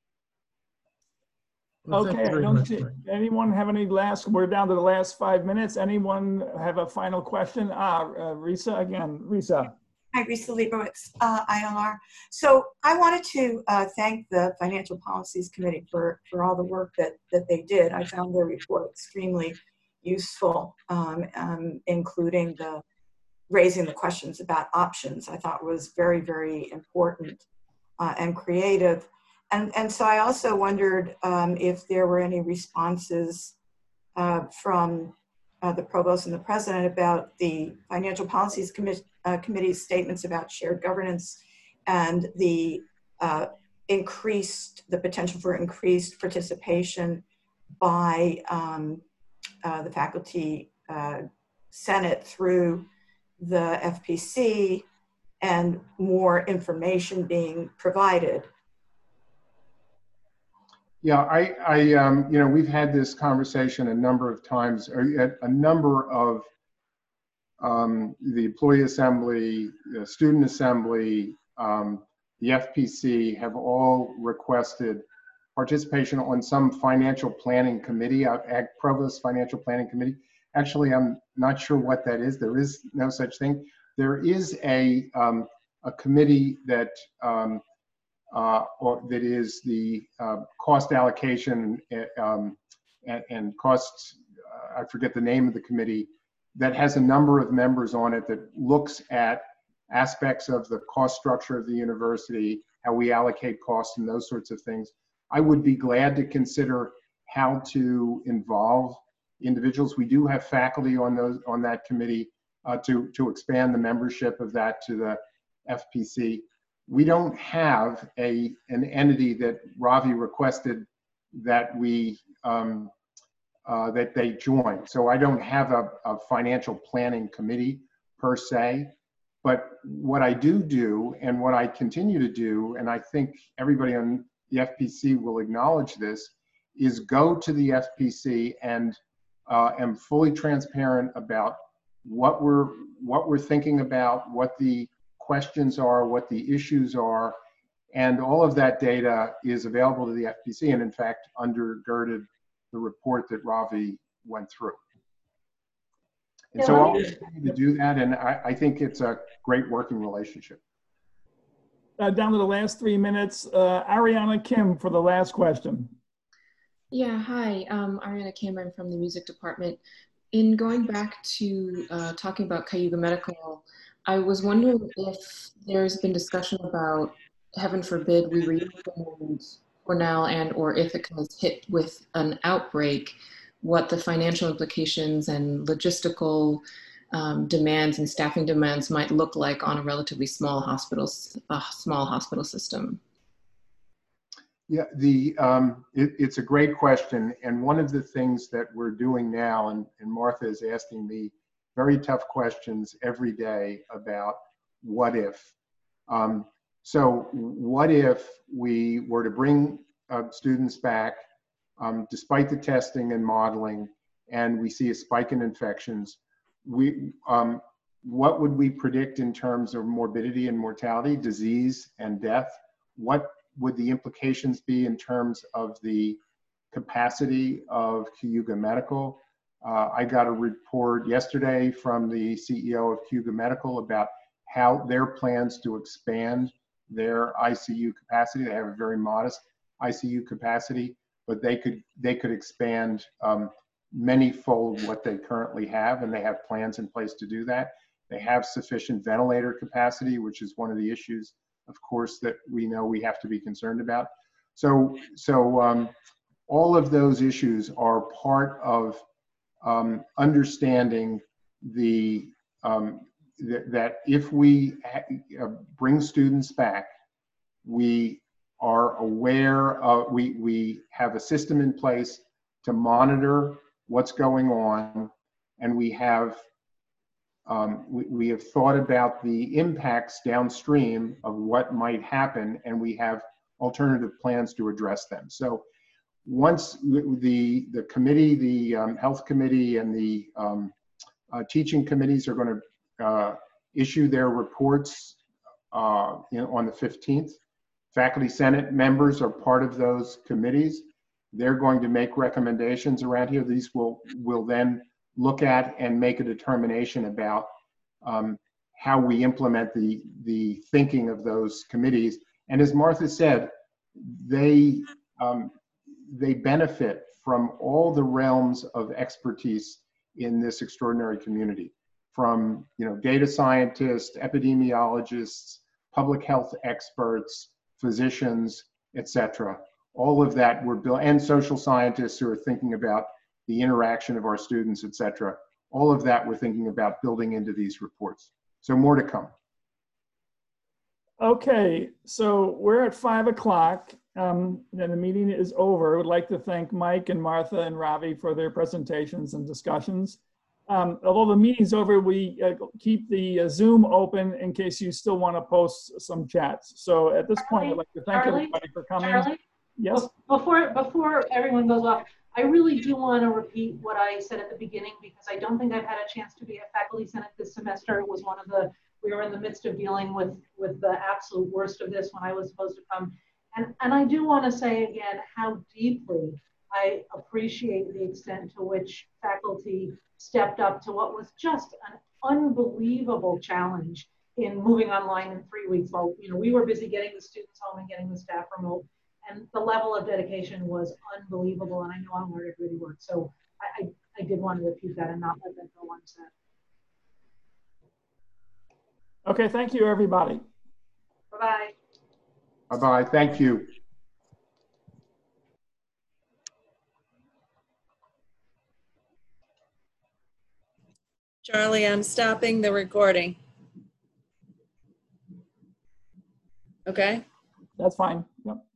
Well, thank Okay, you I very don't much, see, Frank. anyone have any last, we're down to the last 5 minutes. Anyone have a final question? Risa again, Risa. Hi, Risa Leibowitz, ILR. So I wanted to thank the Financial Policies Committee for all the work that they did. I found their report extremely useful, including raising the questions about options. I thought was very, very important and creative. And so I also wondered if there were any responses from the provost and the president about the Financial Policies Committee's statements about shared governance and the potential for increased participation by the faculty senate through the FPC and more information being provided. Yeah, you know, we've had this conversation a number of times. A number of the employee assembly, the student assembly, the FPC have all requested participation on some financial planning committee, Provost Financial Planning Committee. Actually, I'm not sure what that is. There is no such thing. There is a committee that that is the cost allocation and costs. I forget the name of the committee, that has a number of members on it that looks at aspects of the cost structure of the university, how we allocate costs and those sorts of things. I would be glad to consider how to involve individuals. We do have faculty on that committee to expand the membership of that to the FPC. We don't have an entity that Ravi requested that we that they join. So I don't have a financial planning committee per se, but what I do and what I continue to do, and I think everybody on the FPC will acknowledge this, is go to the FPC and am fully transparent about what we're thinking about, what the questions are, what the issues are, and all of that data is available to the FPC, and in fact undergirded the report that Ravi went through. And so I'll continue to do that, and I think it's a great working relationship. Down to the last 3 minutes, Ariana Kim for the last question. Yeah, hi, Ariana Kim, I'm from the music department. In going back to talking about Cayuga Medical, I was wondering if there's been discussion about, heaven forbid, we reopen Cornell or Ithaca is hit with an outbreak, what the financial implications and logistical demands and staffing demands might look like on a relatively small hospital system. Yeah, it's a great question. And one of the things that we're doing now, and Martha is asking me very tough questions every day about what if. So what if we were to bring students back despite the testing and modeling, and we see a spike in infections? What would we predict in terms of morbidity and mortality, disease and death? What would the implications be in terms of the capacity of Cayuga Medical? I got a report yesterday from the CEO of Cayuga Medical about how their plans to expand their ICU capacity. They have a very modest ICU capacity, but they could expand many-fold what they currently have, and they have plans in place to do that. They have sufficient ventilator capacity, which is one of the issues, of course, that we know we have to be concerned about. So all of those issues are part of understanding that if we bring students back, we are aware of, we have a system in place to monitor what's going on, and we have thought about the impacts downstream of what might happen, and we have alternative plans to address them. So once the committee, the health committee and the teaching committees are going to issue their reports on the 15th. Faculty Senate members are part of those committees. They're going to make recommendations around here. These will then look at and make a determination about how we implement the thinking of those committees. And as Martha said, they benefit from all the realms of expertise in this extraordinary community, from data scientists, epidemiologists, public health experts, physicians, etc. All of that we're built, and social scientists who are thinking about the interaction of our students, etc. All of that we're thinking about building into these reports. So more to come. Okay, so we're at 5 o'clock. Then the meeting is over. I would like to thank Mike and Martha and Ravi for their presentations and discussions. Although the meeting's over, we keep the Zoom open in case you still want to post some chats. So at this point, I'd like to thank everybody for coming. Charlie? Yes? Before everyone goes off, I really do want to repeat what I said at the beginning, because I don't think I've had a chance to be at Faculty Senate this semester. It was we were in the midst of dealing with the absolute worst of this when I was supposed to come. And I do want to say again how deeply I appreciate the extent to which faculty stepped up to what was just an unbelievable challenge in moving online in 3 weeks. While we were busy getting the students home and getting the staff remote, and the level of dedication was unbelievable. And I know how hard it really worked. So I did want to repeat that and not let that go unsaid. Okay, thank you, everybody. Bye-bye. Bye-bye, thank you. Charlie, I'm stopping the recording. Okay? That's fine. Yep.